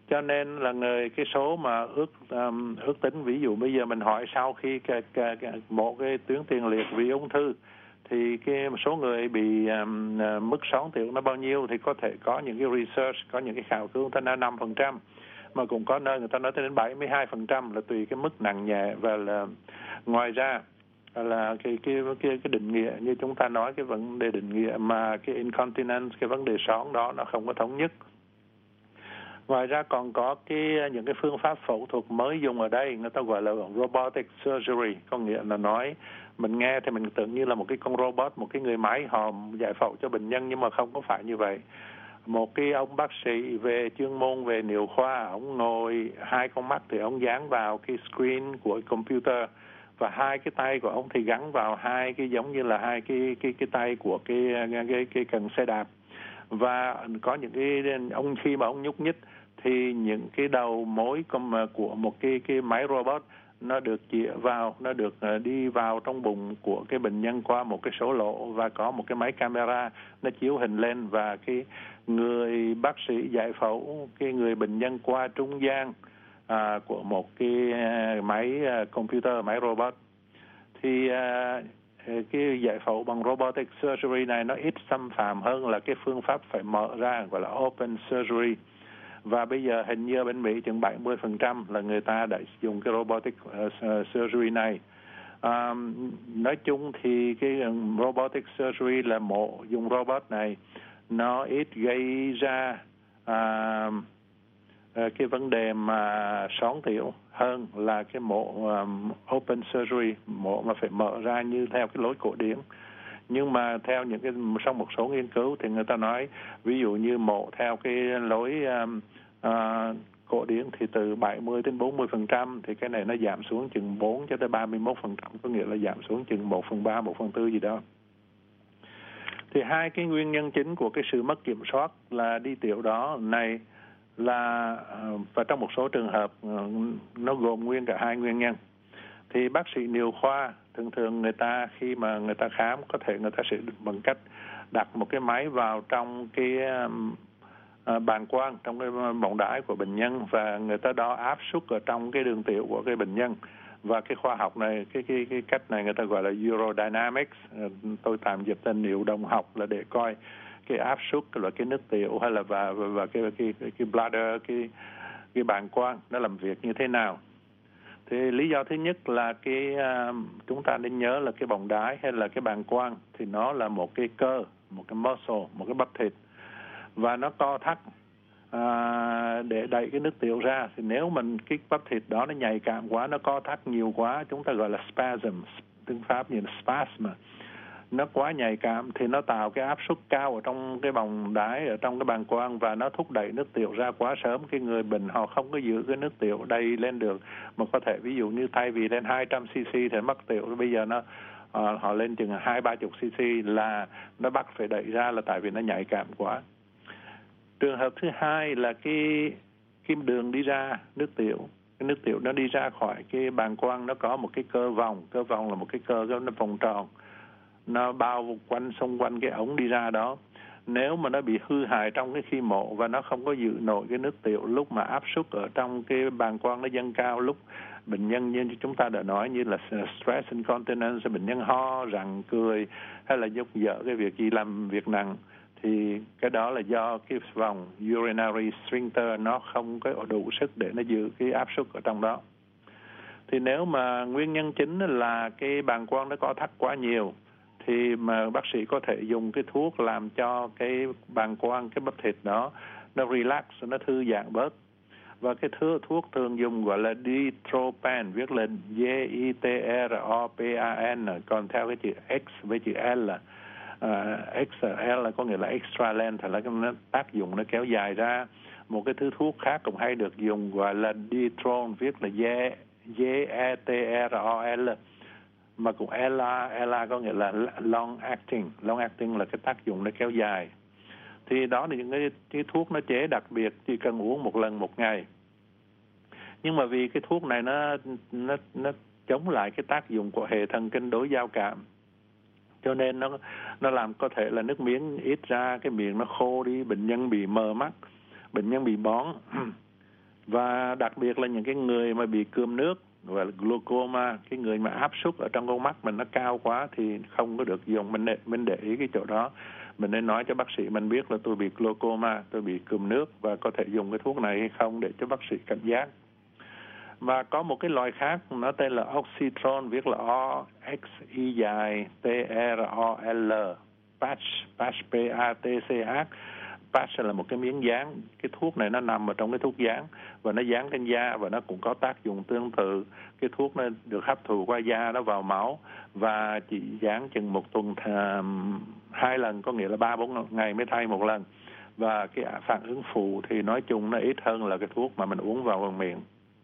Cho nên là người cái số mà ước um, ước tính, ví dụ bây giờ mình hỏi sau khi cái, cái, cái, một cái tuyến tiền liệt vì ung thư thì cái số người bị um, mức sống tiểu nó bao nhiêu, thì có thể có những cái research, có những cái khảo cứu người ta nói năm phần trăm, mà cũng có nơi người ta nói tới đến bảy mươi hai phần trăm, là tùy cái mức nặng nhẹ. Và là ngoài ra là cái cái cái cái định nghĩa như chúng ta nói, cái vấn đề định nghĩa mà cái incontinence, cái vấn đề són đó nó không có thống nhất. Ngoài ra còn có cái những cái phương pháp phẫu thuật mới dùng ở đây, người ta gọi là robotic surgery, có nghĩa là nói mình nghe thì mình tưởng như là một cái con robot, một cái người máy họ giải phẫu cho bệnh nhân, nhưng mà không có phải như vậy. Một cái ông bác sĩ về chuyên môn về niệu khoa, ông ngồi hai con mắt thì ông dán vào cái screen của computer, và hai cái tay của ông thì gắn vào hai cái giống như là hai cái cái cái tay của cái cái cái, cái cần xe đạp. Và có những cái ông khi mà ông nhúc nhích thì những cái đầu mối của một cái cái máy robot nó được chĩa vào, nó được đi vào trong bụng của cái bệnh nhân qua một cái số lỗ, và có một cái máy camera nó chiếu hình lên, và cái người bác sĩ giải phẫu cái người bệnh nhân qua trung gian à, của một cái máy computer, máy robot. Thì à, cái giải phẫu bằng robotic surgery này nó ít xâm phạm hơn là cái phương pháp phải mở ra, gọi là open surgery. Và bây giờ hình như ở bên Mỹ chừng bảy mươi phần trăm là người ta đã dùng cái robotic uh, surgery này. Um, nói chung thì cái robotic surgery là mổ dùng robot này nó ít gây ra uh, uh, cái vấn đề mà són tiểu hơn là cái mổ um, open surgery, mổ mà phải mở ra như theo cái lối cổ điển. Nhưng mà theo những cái trong một số nghiên cứu thì người ta nói ví dụ như mổ theo cái lối um, uh, cổ điển thì từ bảy mươi đến bốn mươi phần trăm, thì cái này nó giảm xuống chừng bốn cho tới ba mươi mốt phần trăm, có nghĩa là giảm xuống chừng một phần ba, một phần tư gì đó. Thì hai cái nguyên nhân chính của cái sự mất kiểm soát là đi tiểu đó này là uh, và trong một số trường hợp uh, nó gồm nguyên cả hai nguyên nhân. Thì bác sĩ niệu khoa thường thường người ta khi mà người ta khám, có thể người ta sẽ bằng cách đặt một cái máy vào trong cái uh, bàng quang, trong cái bọng đái của bệnh nhân, và người ta đo áp suất ở trong cái đường tiểu của cái bệnh nhân. Và cái khoa học này, cái cái cái cách này người ta gọi là urodynamics, uh, tôi tạm dịch tên niệu đồng học, là để coi cái áp suất là cái nước tiểu hay là và và, và cái, cái cái cái bladder, cái cái bàng quang nó làm việc như thế nào. Thì lý do thứ nhất là cái uh, chúng ta nên nhớ là cái bọng đái hay là cái bàng quang thì nó là một cái cơ, một cái muscle, một cái bắp thịt, và nó co thắt uh, để đẩy cái nước tiểu ra. Thì nếu mình cái bắp thịt đó nó nhạy cảm quá, nó co thắt nhiều quá, chúng ta gọi là spasm, tiếng Pháp như là spasm, nó quá nhạy cảm thì nó tạo cái áp suất cao ở trong cái bọng đái, ở trong cái bàng quang, và nó thúc đẩy nước tiểu ra quá sớm. Cái người bệnh họ không có giữ cái nước tiểu đầy lên được, mà có thể ví dụ như thay vì lên hai trăm xê xê thì mất tiểu, bây giờ nó uh, họ lên chừng hai ba chục xê xê là nó bắt phải đẩy ra, là tại vì nó nhạy cảm quá. Trường hợp thứ hai là cái cái đường đi ra nước tiểu, cái nước tiểu nó đi ra khỏi cái bàng quang, nó có một cái cơ vòng, cơ vòng là một cái cơ nó vòng tròn, nó bao quanh xung quanh cái ống đi ra đó. Nếu mà nó bị hư hại trong cái khi mổ và nó không có giữ nổi cái nước tiểu lúc mà áp suất ở trong cái bàng quang nó dâng cao, lúc bệnh nhân như chúng ta đã nói như là stress incontinence, bệnh nhân ho, rặn, cười hay là nhúc nhở cái việc gì làm việc nặng, thì cái đó là do cái vòng urinary sphincter nó không có đủ sức để nó giữ cái áp suất ở trong đó. Thì nếu mà nguyên nhân chính là cái bàng quang nó co thắt quá nhiều, thì mà bác sĩ có thể dùng cái thuốc làm cho cái bàng quang, cái bắp thịt đó nó relax, nó thư giãn bớt. Và cái thứ thuốc thường dùng gọi là Ditropan, viết là D I T R O P A N, còn theo cái chữ X với chữ L là uh, X L là có nghĩa là extra length, là nó tác dụng nó kéo dài ra. Một cái thứ thuốc khác cũng hay được dùng gọi là Ditron, viết là D E T R O L, mà cũng L A, L A có nghĩa là long acting, long acting là cái tác dụng nó kéo dài. Thì đó là những cái, cái thuốc nó chế đặc biệt, chỉ cần uống một lần một ngày. Nhưng mà vì cái thuốc này nó nó nó chống lại cái tác dụng của hệ thần kinh đối giao cảm, cho nên nó nó làm có thể là nước miếng ít ra, cái miệng nó khô đi, bệnh nhân bị mờ mắt, bệnh nhân bị bón. Và đặc biệt là những cái người mà bị cườm nước và glaucoma, cái người mà áp suất ở trong con mắt mình nó cao quá thì không có được dùng. Mình để, mình để ý cái chỗ đó, mình nên nói cho bác sĩ mình biết là tôi bị glaucoma, tôi bị cườm nước và có thể dùng cái thuốc này hay không để cho bác sĩ cảnh giác. Và có một cái loại khác nó tên là Oxytrol, viết là O X Y dài T R O L, patch, patch P A T C H. Patch là một cái miếng dán. Cái thuốc này nó nằm ở trong cái thuốc dán và nó dán trên da và nó cũng có tác dụng tương tự. Cái thuốc nó được hấp thụ qua da, nó vào máu và chỉ dán chừng một tuần th- hai lần, có nghĩa là ba bốn ngày mới thay một lần. Và cái phản ứng phụ thì nói chung nó ít hơn là cái thuốc mà mình uống vào bằng miệng.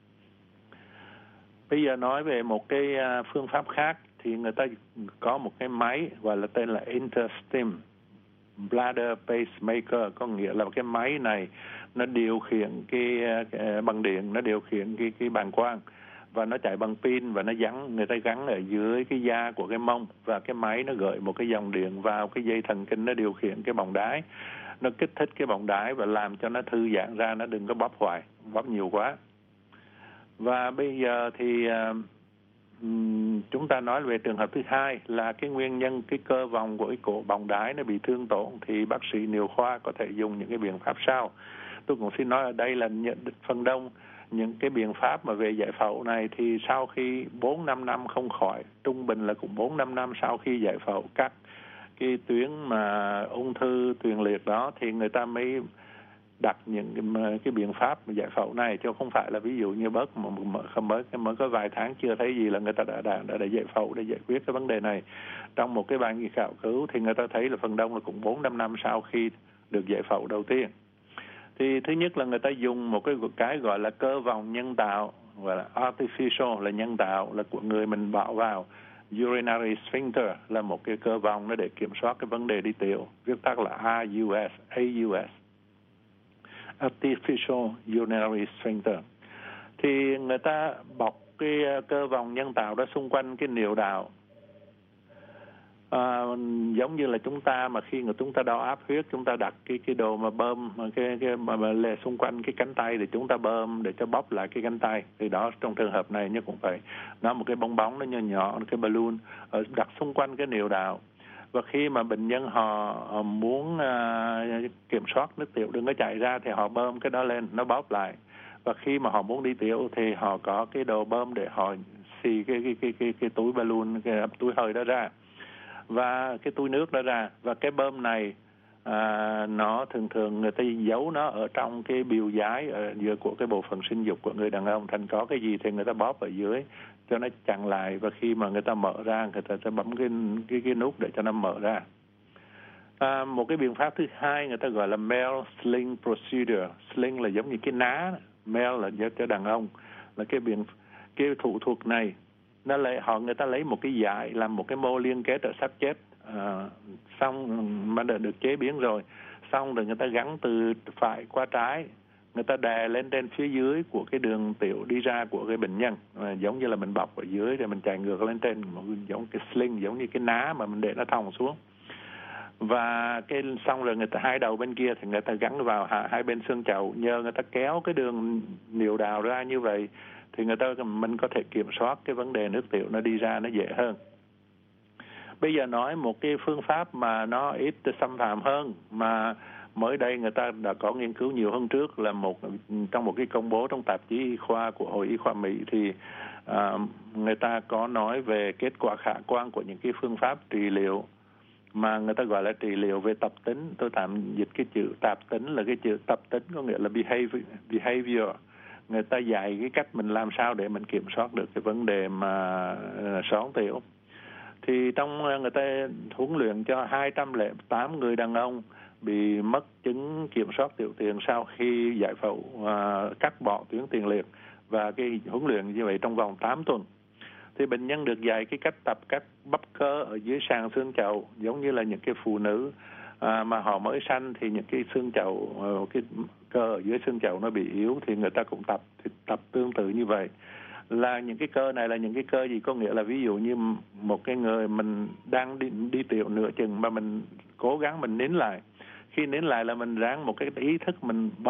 Bây giờ nói về một cái phương pháp khác thì người ta có một cái máy gọi là tên là InterStim Bladder Pacemaker, có nghĩa là cái máy này nó điều khiển cái, cái bằng điện, nó điều khiển cái cái bàng quang và nó chạy bằng pin và nó gắn, người ta gắn ở dưới cái da của cái mông và cái máy nó gửi một cái dòng điện vào cái dây thần kinh, nó điều khiển cái bọng đái, nó kích thích cái bọng đái và làm cho nó thư giãn ra, nó đừng có bóp hoài, bóp nhiều quá. Và bây giờ thì uh, chúng ta nói về trường hợp thứ hai là cái nguyên nhân cái cơ vòng của cái cổ bọng đái nó bị thương tổn thì bác sĩ niệu khoa có thể dùng những cái biện pháp sau. Tôi cũng xin nói ở đây là nhận phần đông những cái biện pháp mà về giải phẫu này thì sau khi bốn năm năm không khỏi, trung bình là cũng bốn năm năm sau khi giải phẫu cắt cái tuyến mà ung thư tuyến liệt đó thì người ta mới đặt những cái, cái biện pháp giải phẫu này, chứ không phải là ví dụ như bớt không mới mới có vài tháng chưa thấy gì là người ta đã đã, đã, đã giải phẫu để giải quyết cái vấn đề này. Trong một cái bài nghiên khảo cứu thì người ta thấy là phần đông là cũng bốn năm năm sau khi được giải phẫu đầu tiên. Thì thứ nhất là người ta dùng một cái cái gọi là cơ vòng nhân tạo, gọi là artificial, là nhân tạo, là của người mình bỏ vào. Urinary sphincter là một cái cơ vòng nó để kiểm soát cái vấn đề đi tiểu, viết tắt là A U S, A U S, artificial urinary sphincter. Thì người ta bọc cái cơ vòng nhân tạo đó xung quanh cái niệu đạo. À, giống như là chúng ta mà khi người chúng ta đo áp huyết, chúng ta đặt cái cái đồ mà bơm cái cái mà, mà lề xung quanh cái cánh tay thì chúng ta bơm để cho bóp lại cái cánh tay. Thì đó, trong trường hợp này nó cũng phải nó một cái bong bóng nó nhỏ nhỏ, cái balloon ở đặt xung quanh cái niệu đạo. Và khi mà bệnh nhân họ, họ muốn uh, kiểm soát nước tiểu đừng có chảy ra thì họ bơm cái đó lên, nó bóp lại. Và khi mà họ muốn đi tiểu thì họ có cái đồ bơm để họ xì cái cái cái cái, cái túi balloon, cái túi hơi đó ra và cái túi nước đó ra. Và cái bơm này à, nó thường thường người ta giấu nó ở trong cái biêu giái ở giữa của cái bộ phận sinh dục của người đàn ông, thành có cái gì thì người ta bóp ở dưới cho nó chặn lại, và khi mà người ta mở ra người ta sẽ bấm cái cái cái nút để cho nó mở ra. À, một cái biện pháp thứ hai người ta gọi là male sling procedure. Sling là giống như cái ná, male là cho, cho đàn ông, là cái biện cái thủ thuật này nó lấy họ người ta lấy một cái dải làm một cái mô liên kết ở xác chết, à, xong mà đã được chế biến rồi, xong rồi người ta gắn từ phải qua trái, người ta đè lên trên phía dưới của cái đường tiểu đi ra của cái bệnh nhân, à, giống như là mình bọc ở dưới rồi mình chạy ngược lên trên, giống cái sling, giống như cái ná mà mình để nó thòng xuống. Và cái xong rồi người ta hai đầu bên kia thì người ta gắn vào hai, hai bên xương chậu, nhờ người ta kéo cái đường niệu đạo ra như vậy thì người ta mình có thể kiểm soát cái vấn đề nước tiểu nó đi ra nó dễ hơn. Bây giờ nói một cái phương pháp mà nó ít xâm phạm hơn mà mới đây người ta đã có nghiên cứu nhiều hơn trước, là một trong một cái công bố trong tạp chí y khoa của Hội Y khoa Mỹ thì à, người ta có nói về kết quả khả quan của những cái phương pháp trị liệu mà người ta gọi là trị liệu về tập tính. Tôi tạm dịch cái chữ tạp tính là cái chữ tập tính, có nghĩa là behavior, behavior. Người ta dạy cái cách mình làm sao để mình kiểm soát được cái vấn đề mà uh, xoắn tiểu. Thì trong người ta huấn luyện cho hai trăm lẻ tám người đàn ông bị mất chứng kiểm soát tiểu tiện sau khi giải phẫu uh, cắt bỏ tuyến tiền liệt, và cái huấn luyện như vậy trong vòng tám tuần. Thì bệnh nhân được dạy cái cách tập các bắp cơ ở dưới sàn xương chậu, giống như là những cái phụ nữ à, mà họ mới sanh thì những cái xương chậu, cái cơ ở dưới xương chậu nó bị yếu thì người ta cũng tập thì tập tương tự như vậy. Là những cái cơ này là những cái cơ gì? Có nghĩa là ví dụ như một cái người mình đang đi, đi tiểu nửa chừng mà mình cố gắng mình nín lại, khi nín lại là mình ráng một cái ý thức mình bóp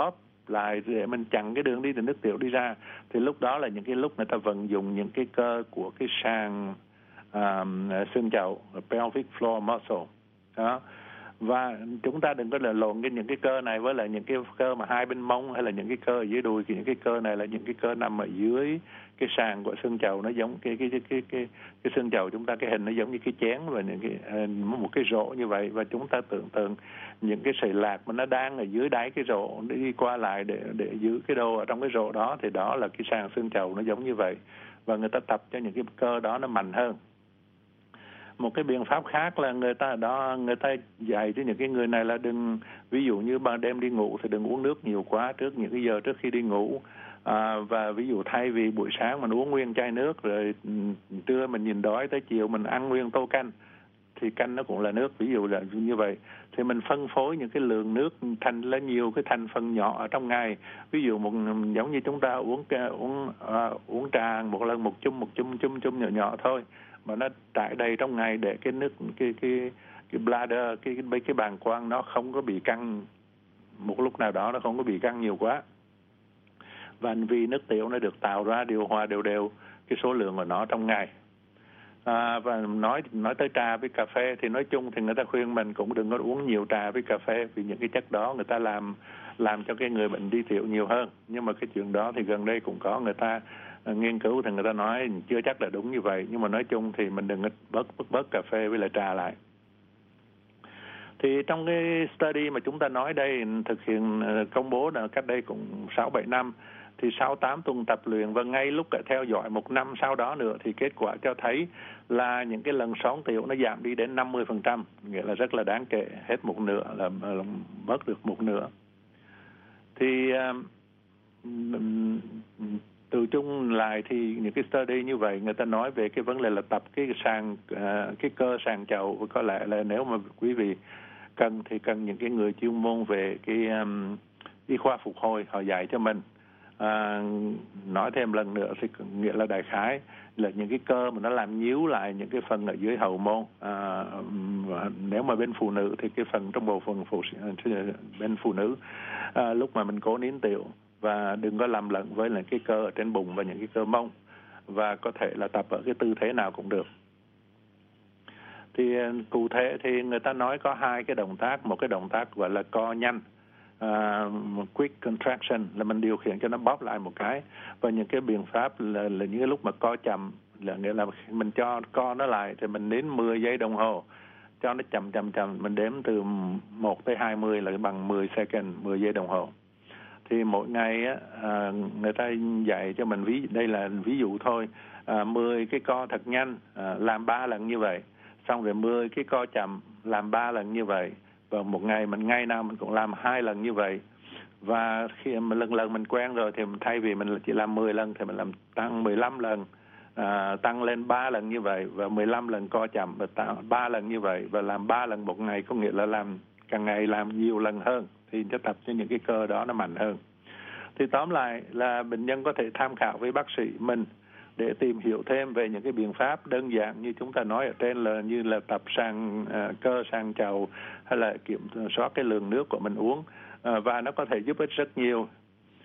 lại để mình chặn cái đường đi từ nước tiểu đi ra. Thì lúc đó là những cái lúc người ta vận dụng những cái cơ của cái sàn um, xương chậu, pelvic floor muscle đó. Và chúng ta đừng có là lộn cái những cái cơ này với lại những cái cơ mà hai bên mông hay là những cái cơ ở dưới đùi. Những cái cơ này là những cái cơ nằm ở dưới cái sàn của xương chậu, nó giống cái cái cái cái cái, cái xương chậu chúng ta, cái hình nó giống như cái chén và những cái một cái rổ như vậy. Và chúng ta tưởng tượng những cái sợi lạc mà nó đang ở dưới đáy cái rổ đi qua lại để để giữ cái đồ ở trong cái rổ đó, thì đó là cái sàn xương chậu nó giống như vậy. Và người ta tập cho những cái cơ đó nó mạnh hơn. Một cái biện pháp khác là người ta đó người ta dạy cho những cái người này là đừng, ví dụ như ban đêm đi ngủ thì đừng uống nước nhiều quá trước những cái giờ trước khi đi ngủ. À, và ví dụ thay vì buổi sáng mình uống nguyên chai nước rồi trưa mình nhìn đói tới chiều mình ăn nguyên tô canh, thì canh nó cũng là nước, ví dụ là như vậy, thì mình phân phối những cái lượng nước thành là nhiều cái thành phần nhỏ ở trong ngày. Ví dụ một giống như chúng ta uống uống uh, uống trà một lần một chung một chung chung chung nhỏ nhỏ thôi, mà nó trải đầy trong ngày để cái nước cái cái cái bladder, cái cái cái bàng quang nó không có bị căng, một lúc nào đó nó không có bị căng nhiều quá. Và vì nước tiểu nó được tạo ra điều hòa đều đều cái số lượng của nó trong ngày. À, và nói nói tới trà với cà phê thì nói chung thì người ta khuyên mình cũng đừng có uống nhiều trà với cà phê, vì những cái chất đó người ta làm làm cho cái người bệnh đi tiểu nhiều hơn. Nhưng mà cái chuyện đó thì gần đây cũng có người ta uh, nghiên cứu thì người ta nói chưa chắc là đúng như vậy, nhưng mà nói chung thì mình đừng bớt bớt bớt cà phê với lại trà lại. Thì trong cái study mà chúng ta nói đây, thực hiện uh, công bố là cách đây cũng sáu bảy năm, thì sau tám tuần tập luyện và ngay lúc theo dõi một năm sau đó nữa thì kết quả cho thấy là những cái lần xón tiểu nó giảm đi đến năm mươi phần trăm, nghĩa là rất là đáng kể, hết một nửa là, là bớt được một nửa. Thì um, từ chung lại thì những cái study như vậy người ta nói về cái vấn đề là tập cái sàn uh, cái cơ sàn chậu, và có lẽ là nếu mà quý vị cần thì cần những cái người chuyên môn về cái um, y khoa phục hồi họ dạy cho mình. À, nói thêm lần nữa thì nghĩa là đại khái là những cái cơ mà nó làm nhíu lại những cái phần ở dưới hậu môn. À, nếu mà bên phụ nữ thì cái phần trong bộ phận phụ, bên phụ nữ à, lúc mà mình cố nín tiểu, và đừng có làm lẫn với lại cái cơ ở trên bụng và những cái cơ mông, và có thể là tập ở cái tư thế nào cũng được. Thì cụ thể thì người ta nói có hai cái động tác, một cái động tác gọi là co nhanh, Uh, quick contraction là mình điều khiển cho nó bóp lại một cái, và những cái biện pháp là, là những cái lúc mà co chậm là nghĩa là mình cho co nó lại thì mình đến mười giây đồng hồ, cho nó chậm chậm chậm, mình đếm từ một tới hai mươi là bằng mười second, mười giây đồng hồ. Thì mỗi ngày á, uh, người ta dạy cho mình, ví đây là ví dụ thôi, uh, mười cái co thật nhanh, uh, làm ba lần như vậy, xong rồi mười cái co chậm làm ba lần như vậy. Và một ngày mình ngày nào mình cũng làm hai lần như vậy. Và khi mà lần lần mình quen rồi thì mình, thay vì mình chỉ làm mười lần thì mình làm tăng mười lăm lần, à, tăng lên ba lần như vậy, và mười lăm lần co chậm và tăng ba lần như vậy, và làm ba lần một ngày, có nghĩa là làm càng ngày làm nhiều lần hơn, thì sẽ tập cho những cái cơ đó nó mạnh hơn. Thì tóm lại là bệnh nhân có thể tham khảo với bác sĩ mình để tìm hiểu thêm về những cái biện pháp đơn giản như chúng ta nói ở trên, là như là tập sàn uh, cơ sàn chậu, hay là kiểm soát cái lượng nước của mình uống, uh, và nó có thể giúp ích rất nhiều. Uh,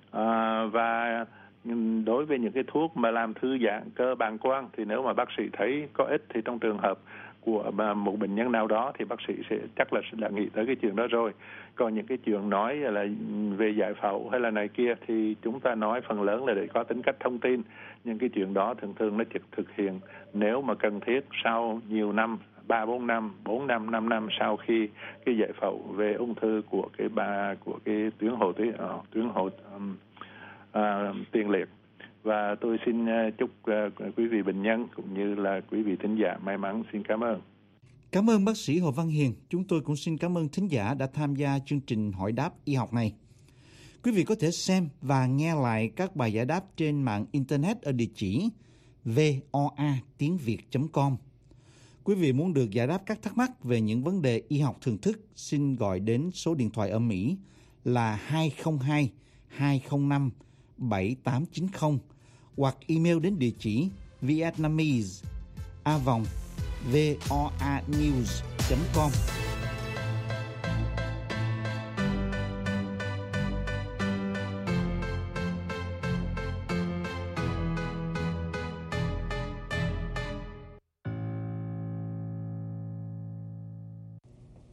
và đối với những cái thuốc mà làm thư giãn cơ bàng quang thì nếu mà bác sĩ thấy có ích thì trong trường hợp của một bệnh nhân nào đó thì bác sĩ sẽ chắc là sẽ đã nghĩ tới cái chuyện đó rồi. Còn những cái chuyện nói là về giải phẫu hay là này kia thì chúng ta nói phần lớn là để có tính cách thông tin. Nhưng cái chuyện đó thường thường nó chỉ thực hiện nếu mà cần thiết sau nhiều năm, ba bốn năm, bốn năm, năm năm sau khi cái giải phẫu về ung thư của cái ba của cái tuyến hồ tuyến uh, tuyến hồ um, uh, tiền liệt. Và tôi xin chúc uh, quý vị bệnh nhân cũng như là quý vị thính giả may mắn. Xin cảm ơn. Cảm ơn bác sĩ Hồ Văn Hiền. Chúng tôi cũng xin cảm ơn thính giả đã tham gia chương trình hỏi đáp y học này. Quý vị có thể xem và nghe lại các bài giải đáp trên mạng Internet ở địa chỉ voa tiếng việt chấm com. Quý vị muốn được giải đáp các thắc mắc về những vấn đề y học thường thức, xin gọi đến số điện thoại ở Mỹ là hai không hai hai không năm bảy tám chín không hoặc email đến địa chỉ vietnamese a vòng voanews chấm com.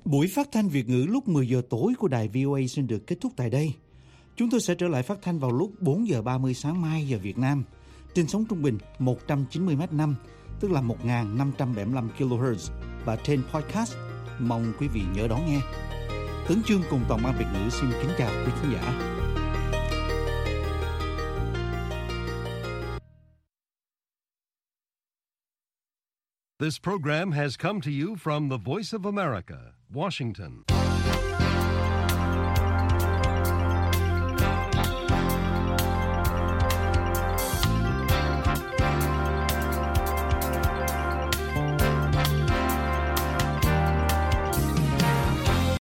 Buổi phát thanh Việt ngữ lúc mười giờ tối của đài vê o a xin được kết thúc tại đây. Chúng tôi sẽ trở lại phát thanh vào lúc bốn giờ ba mươi sáng mai giờ Việt Nam trên sóng trung bình một trăm chín mươi mét năm, tức là một nghìn năm trăm bảy mươi lăm ki lô héc và trên podcast. Mong quý vị nhớ đón nghe. Tấn Chương cùng toàn ban Việt ngữ xin kính chào quý khán giả. This program has come to you from the Voice of America, Washington.